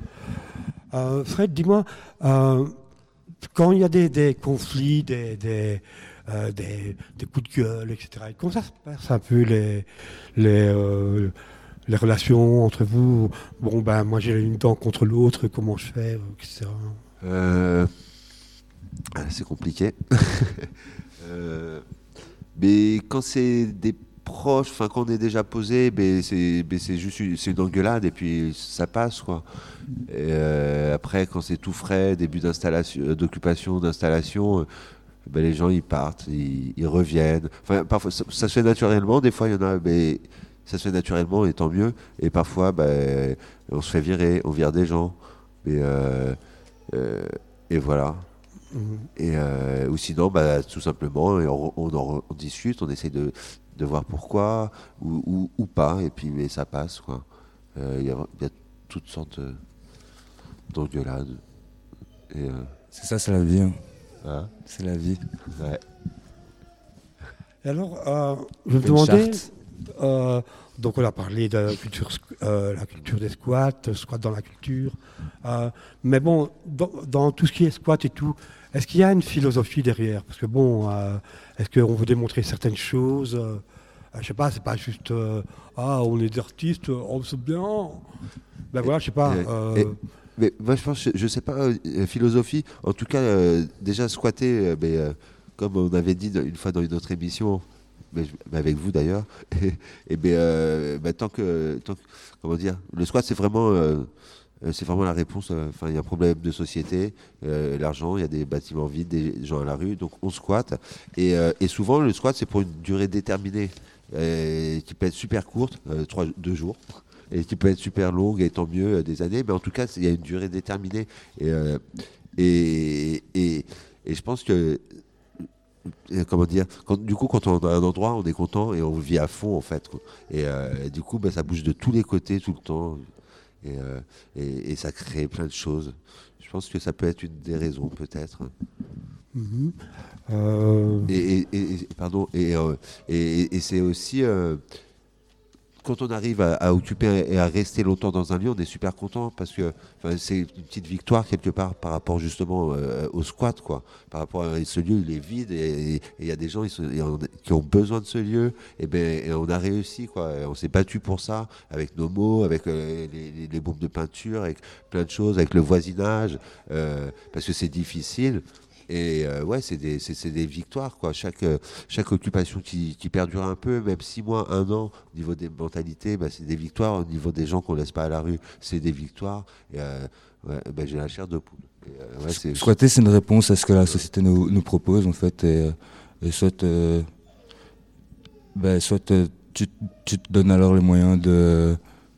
Euh, Fred, dis-moi, euh, quand il y a des, des conflits, des, des, euh, des, des coups de gueule, et cetera, comment ça se passe un peu les, les, euh, les relations entre vous? Bon, ben, moi j'ai une dent contre l'autre, comment je fais, et cetera.
Euh, c'est compliqué. euh, mais quand c'est des proches, enfin quand on est déjà posé, ben c'est, ben c'est juste une, c'est une engueulade et puis ça passe quoi. Et euh, après quand c'est tout frais, début d'installation, d'occupation, d'installation, ben les gens ils partent, ils, ils reviennent. Enfin parfois ça, ça se fait naturellement, des fois il y en a, ben ça se fait naturellement et tant mieux. Et parfois ben on se fait virer, on vire des gens. Mais euh, euh, et voilà. Mmh. Et euh, ou sinon bah, tout simplement on, on en on discute, on essaie de de voir pourquoi ou, ou, ou pas et puis mais ça passe quoi. Il euh, y, y a toutes sortes d'engueulades et euh...
c'est ça, c'est la vie hein.
Hein,
c'est la vie.
Ouais.
Et alors euh, je me demandais euh, donc on a parlé de la culture, euh, la culture des squats, squat dans la culture, euh, mais bon dans, dans tout ce qui est squat et tout, est-ce qu'il y a une philosophie derrière? Parce que bon, euh, est-ce qu'on veut démontrer certaines choses euh, Je sais pas, c'est pas juste euh, ah on est des artistes, on se bien. Ben voilà, je sais pas.
Et,
euh...
et, mais moi je pense, je, je sais pas, euh, philosophie. En tout cas, euh, déjà squatter, euh, mais euh, comme on avait dit une fois dans une autre émission, mais, mais avec vous d'ailleurs, et, et ben, euh, ben, tant que, tant que, comment dire, le squat c'est vraiment. Euh, C'est vraiment la réponse. Enfin, il y a un problème de société, euh, l'argent, il y a des bâtiments vides, des gens à la rue, donc on squatte. Et, euh, et souvent, le squat, c'est pour une durée déterminée, euh, qui peut être super courte, euh, trois, deux jours, et qui peut être super longue, et tant mieux, euh, des années. Mais en tout cas, il y a une durée déterminée. Et, euh, et, et, et je pense que, euh, comment dire, quand, du coup, quand on est à un endroit, on est content et on vit à fond, en fait, quoi. Et, euh, et du coup, ben, ça bouge de tous les côtés, tout le temps. Et, euh, et, et ça crée plein de choses. Je pense que ça peut être une des raisons, peut-être.
Mmh. Euh...
Et, et, et, pardon, et, euh, et, et c'est aussi euh, quand on arrive à, à occuper et à rester longtemps dans un lieu, on est super content parce que c'est une petite victoire quelque part par rapport justement euh, au squat, quoi. Par rapport à ce lieu, il est vide et il y a des gens ils sont, qui ont besoin de ce lieu. Et ben et on a réussi, quoi. Et on s'est battu pour ça avec nos mots, avec euh, les, les, les bombes de peinture, avec plein de choses, avec le voisinage, euh, parce que c'est difficile. Et euh, ouais, c'est des, c'est, c'est des victoires, quoi. Chaque, euh, chaque occupation qui, qui perdure un peu, même six mois, un an, au niveau des mentalités, bah, c'est des victoires. Au niveau des gens qu'on laisse pas à la rue, c'est des victoires. Et euh, ouais, bah, j'ai la chair de poule. Et, euh, ouais, c'est...
Squatter, c'est une réponse à ce que la société nous, nous propose, en fait. Et, et soit, euh, bah, soit euh, tu, tu te donnes alors les moyens de...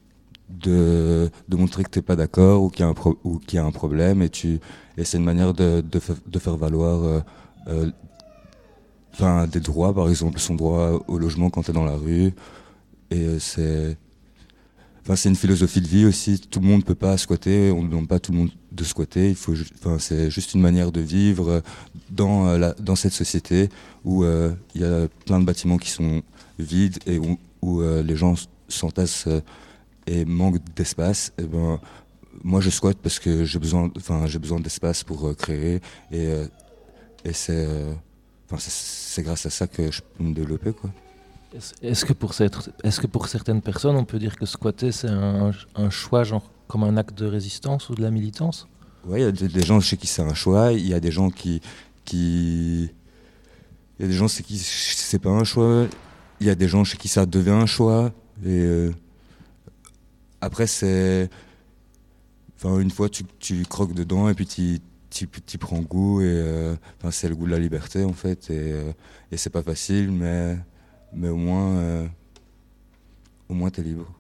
De, de montrer que tu n'es pas d'accord ou qu'il y a un, pro, ou qu'il y a un problème et, tu, et c'est une manière de, de, fa, de faire valoir euh, euh, enfin, des droits, par exemple son droit au logement quand tu es dans la rue. Et euh, c'est, enfin, c'est une philosophie de vie aussi. Tout le monde ne peut pas squatter, on ne demande pas à tout le monde de squatter. Il faut, enfin, c'est juste une manière de vivre dans, euh, la, dans cette société où il euh, y a plein de bâtiments qui sont vides et où, où euh, les gens s'entassent euh, et manque d'espace. Et ben moi je squatte parce que j'ai besoin enfin j'ai besoin d'espace pour euh, créer et euh, et c'est enfin euh, c'est, c'est grâce à ça que je peux me développer, quoi.
Est-ce, est-ce que pour cette, est-ce que pour certaines personnes on peut dire que squatter c'est un, un choix genre comme un acte de résistance ou de la militance?
Ouais, il y a des, des gens chez qui c'est un choix, il y a des gens qui... qui... Il y a des gens chez qui c'est pas un choix, il y a des gens chez qui ça devient un choix. Et euh, après, c'est... Enfin, une fois, tu, tu croques dedans et puis tu y prends goût. Et, euh, enfin, c'est le goût de la liberté, en fait. Et, euh, et c'est pas facile, mais, mais au moins, euh, au moins t'es libre.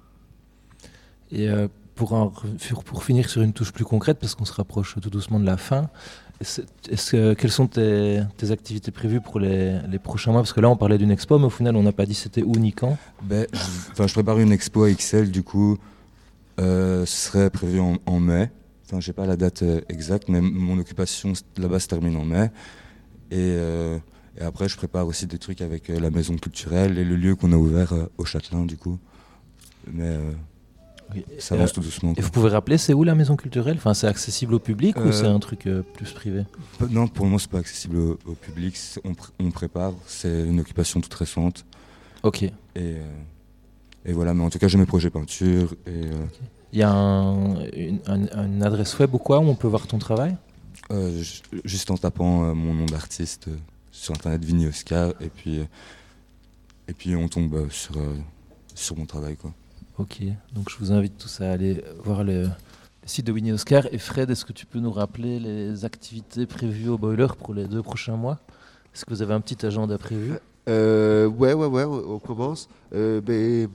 Et euh, pour, en, pour finir sur une touche plus concrète, parce qu'on se rapproche tout doucement de la fin, est-ce, est-ce que, quelles sont tes, tes activités prévues pour les, les prochains mois? Parce que là, on parlait d'une expo, mais au final, on n'a pas dit c'était où ni quand.
Ben, je, enfin, je prépare une expo à X L, du coup, euh, ce serait prévu en, en mai. Enfin, je n'ai pas la date euh, exacte, mais mon occupation là-bas se termine en mai. Et, euh, et après, je prépare aussi des trucs avec euh, la maison culturelle et le lieu qu'on a ouvert euh, au Châtelain, du coup. Mais... Euh,
Oui.
Ça avance tout doucement.
Et vous pouvez rappeler, c'est où la maison culturelle? Enfin, c'est accessible au public
euh,
ou c'est un truc euh, plus privé?
Non, pour le moment, c'est pas accessible au, au public. On, pr on prépare, c'est une occupation toute récente.
Ok.
Et, euh, et voilà, mais en tout cas, j'ai mes projets peinture. Et, euh,
okay. Il y a un, une, un, une adresse web ou quoi où on peut voir ton travail?
euh, Juste en tapant euh, mon nom d'artiste euh, sur internet, Vinny Oscar, et puis, euh, et puis on tombe euh, sur, euh, sur mon travail, quoi.
Ok, donc je vous invite tous à aller voir le, le site de Vinny Oscar. Et Fred, est-ce que tu peux nous rappeler les activités prévues au Boiler pour les deux prochains mois? Est-ce que vous avez un petit agenda prévu?
euh, Ouais, ouais, ouais, on, on commence. Euh, mais,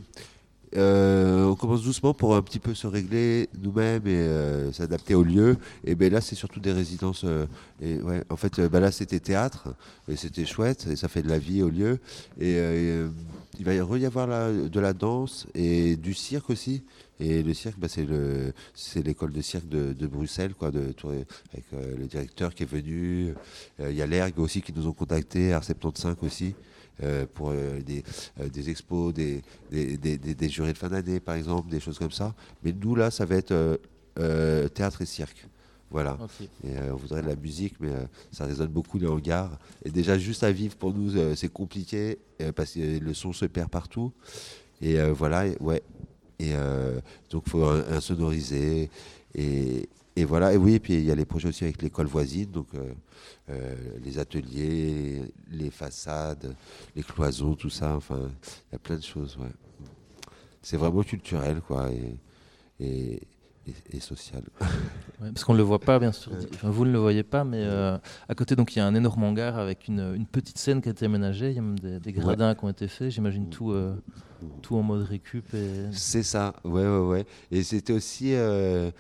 euh, on commence doucement pour un petit peu se régler nous-mêmes et euh, s'adapter au lieu. Et ben là, c'est surtout des résidences. Euh, et ouais, en fait, euh, ben là, c'était théâtre et c'était chouette et ça fait de la vie au lieu. Et euh, il va y avoir la, de la danse et du cirque aussi. Et le cirque, bah, c'est, le, c'est l'école de cirque de, de Bruxelles, quoi, de, avec euh, le directeur qui est venu. Il euh, y a l'Erg aussi qui nous ont contactés, R soixante-quinze aussi, euh, pour euh, des, euh, des expos, des, des, des, des, des jurés de fin d'année, par exemple, des choses comme ça. Mais nous, là, ça va être euh, euh, théâtre et cirque. Voilà. Okay. Et euh, on voudrait de la musique, mais euh, ça résonne beaucoup les hangars. Et déjà, juste à vivre pour nous, euh, c'est compliqué euh, parce que le son se perd partout. Et euh, voilà, et, ouais. Et euh, donc, il faut insonoriser. Et, et voilà. Et oui, et puis il y a les projets aussi avec l'école voisine, donc euh, euh, les ateliers, les façades, les cloisons, tout ça. Enfin, il y a plein de choses. Ouais. C'est vraiment culturel, quoi. Et. et Et, et social.
Ouais, parce qu'on ne le voit pas, bien sûr. Enfin, vous ne le voyez pas, mais euh, à côté, donc, il y a un énorme hangar avec une, une petite scène qui a été aménagée. Il y a même des, des gradins ouais. qui ont été faits. J'imagine tout, euh, tout en mode récup. Et...
C'est ça, ouais, ouais, ouais. Et c'était aussi euh,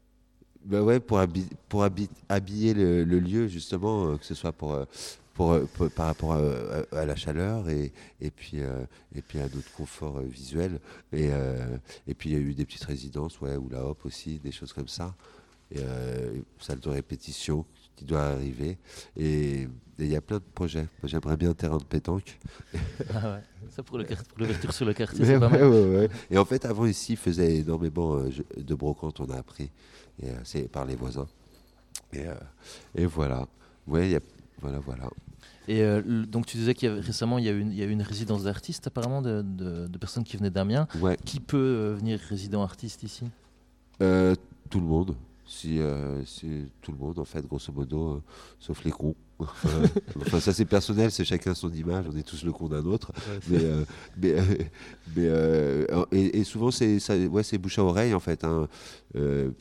bah ouais, pour, habi pour habi habiller le, le lieu, justement, euh, que ce soit pour... Euh, Pour, pour, par rapport à, à, à la chaleur et, et, puis, euh, et puis à notre confort euh, visuel. Et, euh, et puis il y a eu des petites résidences, ouais, ou la Hop aussi, des choses comme ça. Et euh, salle de répétition qui doit arriver. Et il y a plein de projets. J'aimerais bien un terrain de pétanque.
Ah ouais, ça pour l'ouverture sur le quartier,
c'est
pas
ouais,
mal.
Ouais, ouais. Et en fait, avant ici, ils faisaient énormément euh, de brocante, on a appris. Et euh, c'est par les voisins. Et, euh, et voilà. Ouais, il y a Voilà, voilà.
Et euh, donc tu disais qu'il y avait, récemment il y a eu une, il y a eu une résidence d'artistes apparemment de, de, de personnes qui venaient d'Amiens.
Ouais.
Qui peut euh, venir résident artiste ici?
euh, Tout le monde. Si, euh, si tout le monde en fait, grosso modo, euh, sauf les cons. Enfin, enfin ça c'est personnel, c'est chacun son image. On est tous le con d'un autre. Ouais, mais euh, mais, euh, mais euh, et, et souvent c'est ça, ouais, c'est bouche à oreille en fait. Hein. Euh,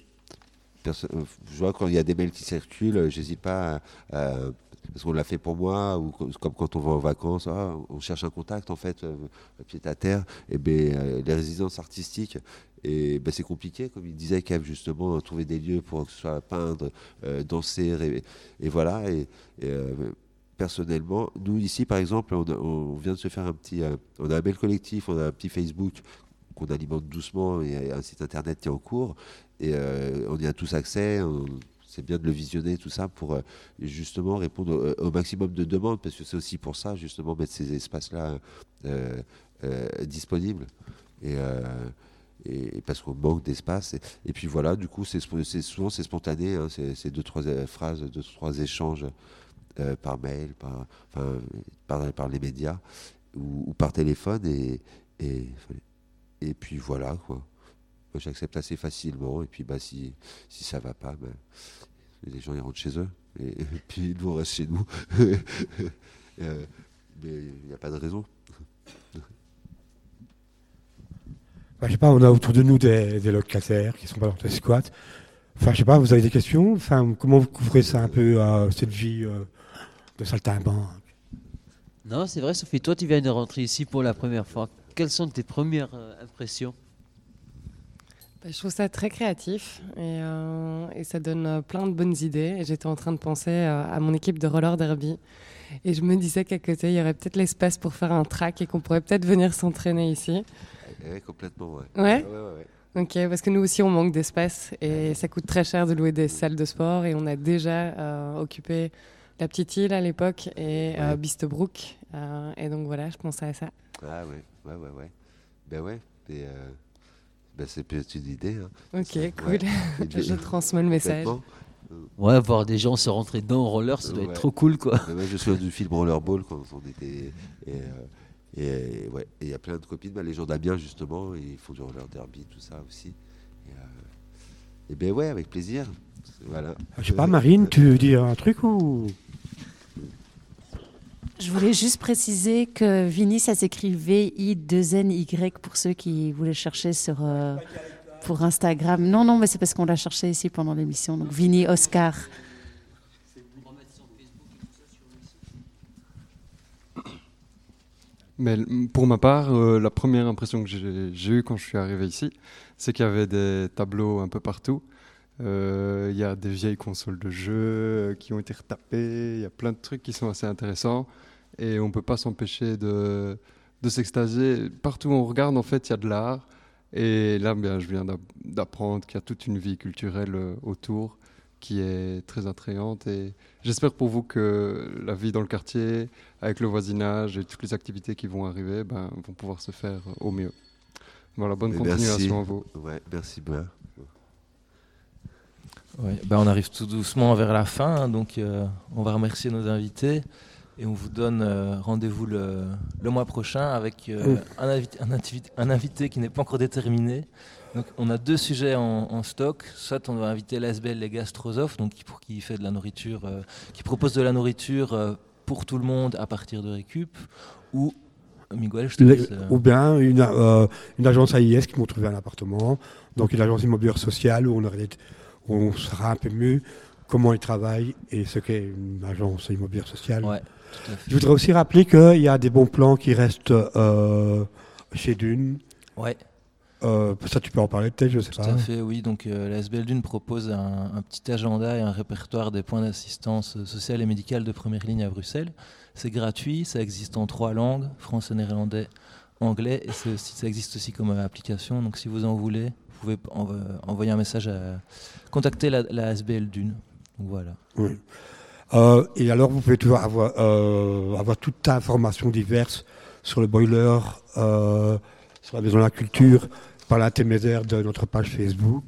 je vois quand il y a des mails qui circulent, j'hésite pas à, à parce qu'on l'a fait pour moi, ou comme quand on va en vacances, ah, on cherche un contact en fait, euh, pied à terre, et ben euh, les résidences artistiques, et ben c'est compliqué, comme il disait, Kev, justement, trouver des lieux pour que ce soit peindre, euh, danser, et, et voilà. Et, et euh, personnellement, nous ici, par exemple, on, a, on vient de se faire un petit, euh, on a un bel collectif, on a un petit Facebook qu'on alimente doucement, et un site internet qui est en cours, et euh, on y a tous accès. On, c'est bien de le visionner, tout ça, pour euh, justement répondre au, au maximum de demandes, parce que c'est aussi pour ça, justement, mettre ces espaces-là euh, euh, disponibles. Et, euh, et, et parce qu'on manque d'espace. Et, et puis voilà, du coup, c'est souvent c'est spontané, hein, c'est deux, trois phrases, deux, trois échanges euh, par mail, par, enfin, par, par les médias, ou, ou par téléphone, et, et, et puis voilà, quoi. moi, j'accepte assez facilement. Et puis, bah, si, si ça va pas, bah, les gens ils rentrent chez eux. Et, et puis, nous, on reste chez nous. euh, mais il n'y a pas de raison.
Enfin, je sais pas, on a autour de nous des, des locataires qui sont pas dans des squats. Enfin, je sais pas, vous avez des questions? Enfin, comment vous couvrez ça un peu, euh, cette vie euh, de saltimbanque?
Non, c'est vrai, Sophie, toi, tu viens de rentrer ici pour la première fois. Quelles sont tes premières euh, impressions?
Bah, je trouve ça très créatif et, euh, et ça donne euh, plein de bonnes idées. Et j'étais en train de penser euh, à mon équipe de roller derby. Et je me disais qu'à côté, il y aurait peut-être l'espace pour faire un track et qu'on pourrait peut-être venir s'entraîner ici.
Ouais, complètement, ouais.
Ouais,
ouais, ouais, ouais.
Ok, parce que nous aussi, on manque d'espace et ça coûte très cher de louer des salles de sport. Et on a déjà euh, occupé la petite île à l'époque et euh,
Ouais.
Bistebrook. Euh, et donc voilà, je pensais à ça.
Ah ouais, ouais, ouais, ouais. Ben ouais, et, euh, ben c'est peut-être une idée. Hein.
Ok,
C'est-
cool.
ouais.
Je transmets le message.
Complètement.
Ouais, voir des gens se rentrer dedans en roller, ça doit
Ouais.
être trop cool, quoi.
Ben moi, je me souviens du film Rollerball quand on était. Et, euh, et, euh, ouais, et il y a plein de copines, ben, les gens d'Amiens justement, ils font du roller derby, tout ça aussi. Et, euh, et ben ouais, avec plaisir. Voilà.
Je sais pas, Marine, tu veux dire un truc ou...
Je voulais juste préciser que Vini, ça s'écrit V I deux N Y pour ceux qui voulaient chercher sur, euh, pour Instagram. Non, non, mais c'est parce qu'on l'a cherché ici pendant l'émission. Donc Vini Oscar.
Mais l- pour ma part, euh, la première impression que j'ai j'ai eue quand je suis arrivé ici, c'est qu'il y avait des tableaux un peu partout. Euh, Il y a des vieilles consoles de jeux euh, qui ont été retapées, il y a plein de trucs qui sont assez intéressants et on ne peut pas s'empêcher de, de s'extasier. Partout où on regarde, en fait, il y a de l'art. Et là, bien, je viens d'app- d'apprendre qu'il y a toute une vie culturelle euh, autour qui est très attrayante. Et j'espère pour vous que la vie dans le quartier, avec le voisinage et toutes les activités qui vont arriver, ben, vont pouvoir se faire au mieux. Voilà, bonne
Mais
continuation
merci.
à vous.
Ouais, merci bien.
Ouais, ben on arrive tout doucement vers la fin, hein, donc euh, on va remercier nos invités et on vous donne euh, rendez-vous le, le mois prochain avec euh,
Oui.
un, invité, un, invité, un invité qui n'est pas encore déterminé. Donc on a deux sujets en, en stock. Soit on va inviter l'A S B L Les Gastrosophes, donc qui, pour qui fait de la nourriture, euh, qui propose de la nourriture euh, pour tout le monde à partir de récup, ou Miguel, je te
Les-
laisse, euh,
Ou bien une, euh, une agence A I S qui m'ont trouvé un appartement, donc une agence immobilière sociale où on, aurait, où on saura un peu mieux comment ils travaillent et ce qu'est une agence immobilière sociale.
Ouais, tout à fait.
Je voudrais aussi rappeler qu'il y a des bons plans qui restent euh, chez Dune.
Ouais.
Euh, ça, tu peux en parler peut-être, je sais
Tout
pas.
à fait, oui. Donc euh, la S B L Dune propose un, un petit agenda et un répertoire des points d'assistance euh, sociale et médicale de première ligne à Bruxelles. C'est gratuit, ça existe en trois langues, français, néerlandais, anglais, et c'est aussi- ça existe aussi comme euh, application. Donc si vous en voulez, vous pouvez envo- envoyer un message à contacter la, la S B L Dune. Donc voilà.
Oui. Euh, et alors, vous pouvez toujours avoir, euh, avoir toute information diverse sur le boiler, euh, sur la Maison de la Culture, par l'intermédiaire de notre page Facebook.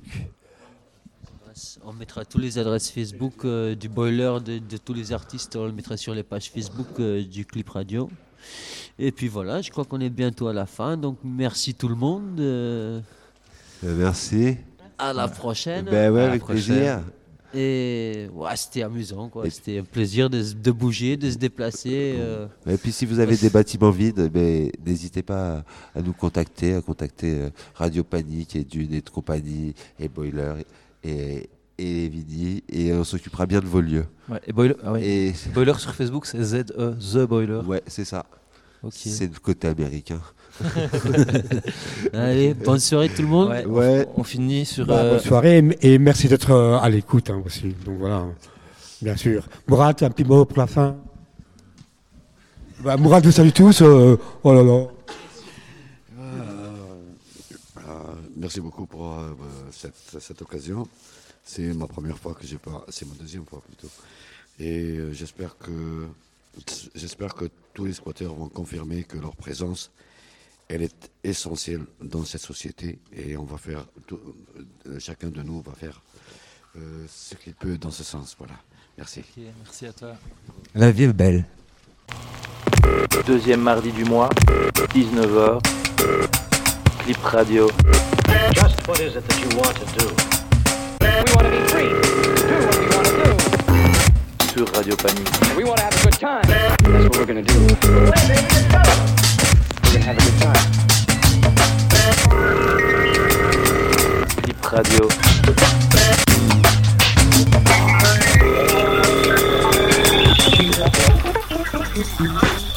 On mettra tous les adresses Facebook euh, du boiler, de, de tous les artistes, on le mettra sur les pages Facebook euh, du Clip Radio. Et puis voilà, je crois qu'on est bientôt à la fin, donc merci tout le monde. euh,
Euh, merci.
à la prochaine.
Ben ouais,
À la
avec
prochaine.
plaisir.
Et ouais, c'était amusant, quoi.
Et-
C'était un plaisir de, se- de bouger, de se déplacer. euh.
Et puis si vous avez des bâtiments vides, ben, n'hésitez pas à, à nous contacter, à contacter euh, Radio Panique et Dune et de compagnie et Boiler et, et Vidi, et on s'occupera bien de vos lieux.
Ouais, et Boiler, ah ouais.
Et
Boiler sur Facebook, c'est Z E, The Boiler.
ouais, c'est ça.
Ok.
C'est le côté américain.
Allez, bonne soirée tout le monde.
Ouais, on-
Ouais.
On, finit sur.
Bah,
euh,
bonne soirée et, et merci d'être euh, à l'écoute hein, aussi. Donc voilà, bien sûr. Mourad, un petit mot pour la fin. Bah, Mourad, vous salue tous. euh, oh là là.
Euh, merci beaucoup pour euh, cette, cette occasion. C'est ma première fois que j'ai pas, c'est ma deuxième fois plutôt. Et euh, j'espère que j'espère que tous les squatteurs vont confirmer que leur présence, elle est essentielle dans cette société. Et on va faire, tout- euh, chacun de nous va faire euh, ce qu'il peut dans ce sens. Voilà. Merci.
ok, merci à toi.
La vie est belle.
Deuxième mardi du mois, dix-neuf heures, Clip Radio.
Just What is it that you want to do? We want to be free to do what we want to do.
Sur Radio Panique.
We want to have a good time. That's what we're going to do. We're going to have a good time.
Flip Radio.
Thank you.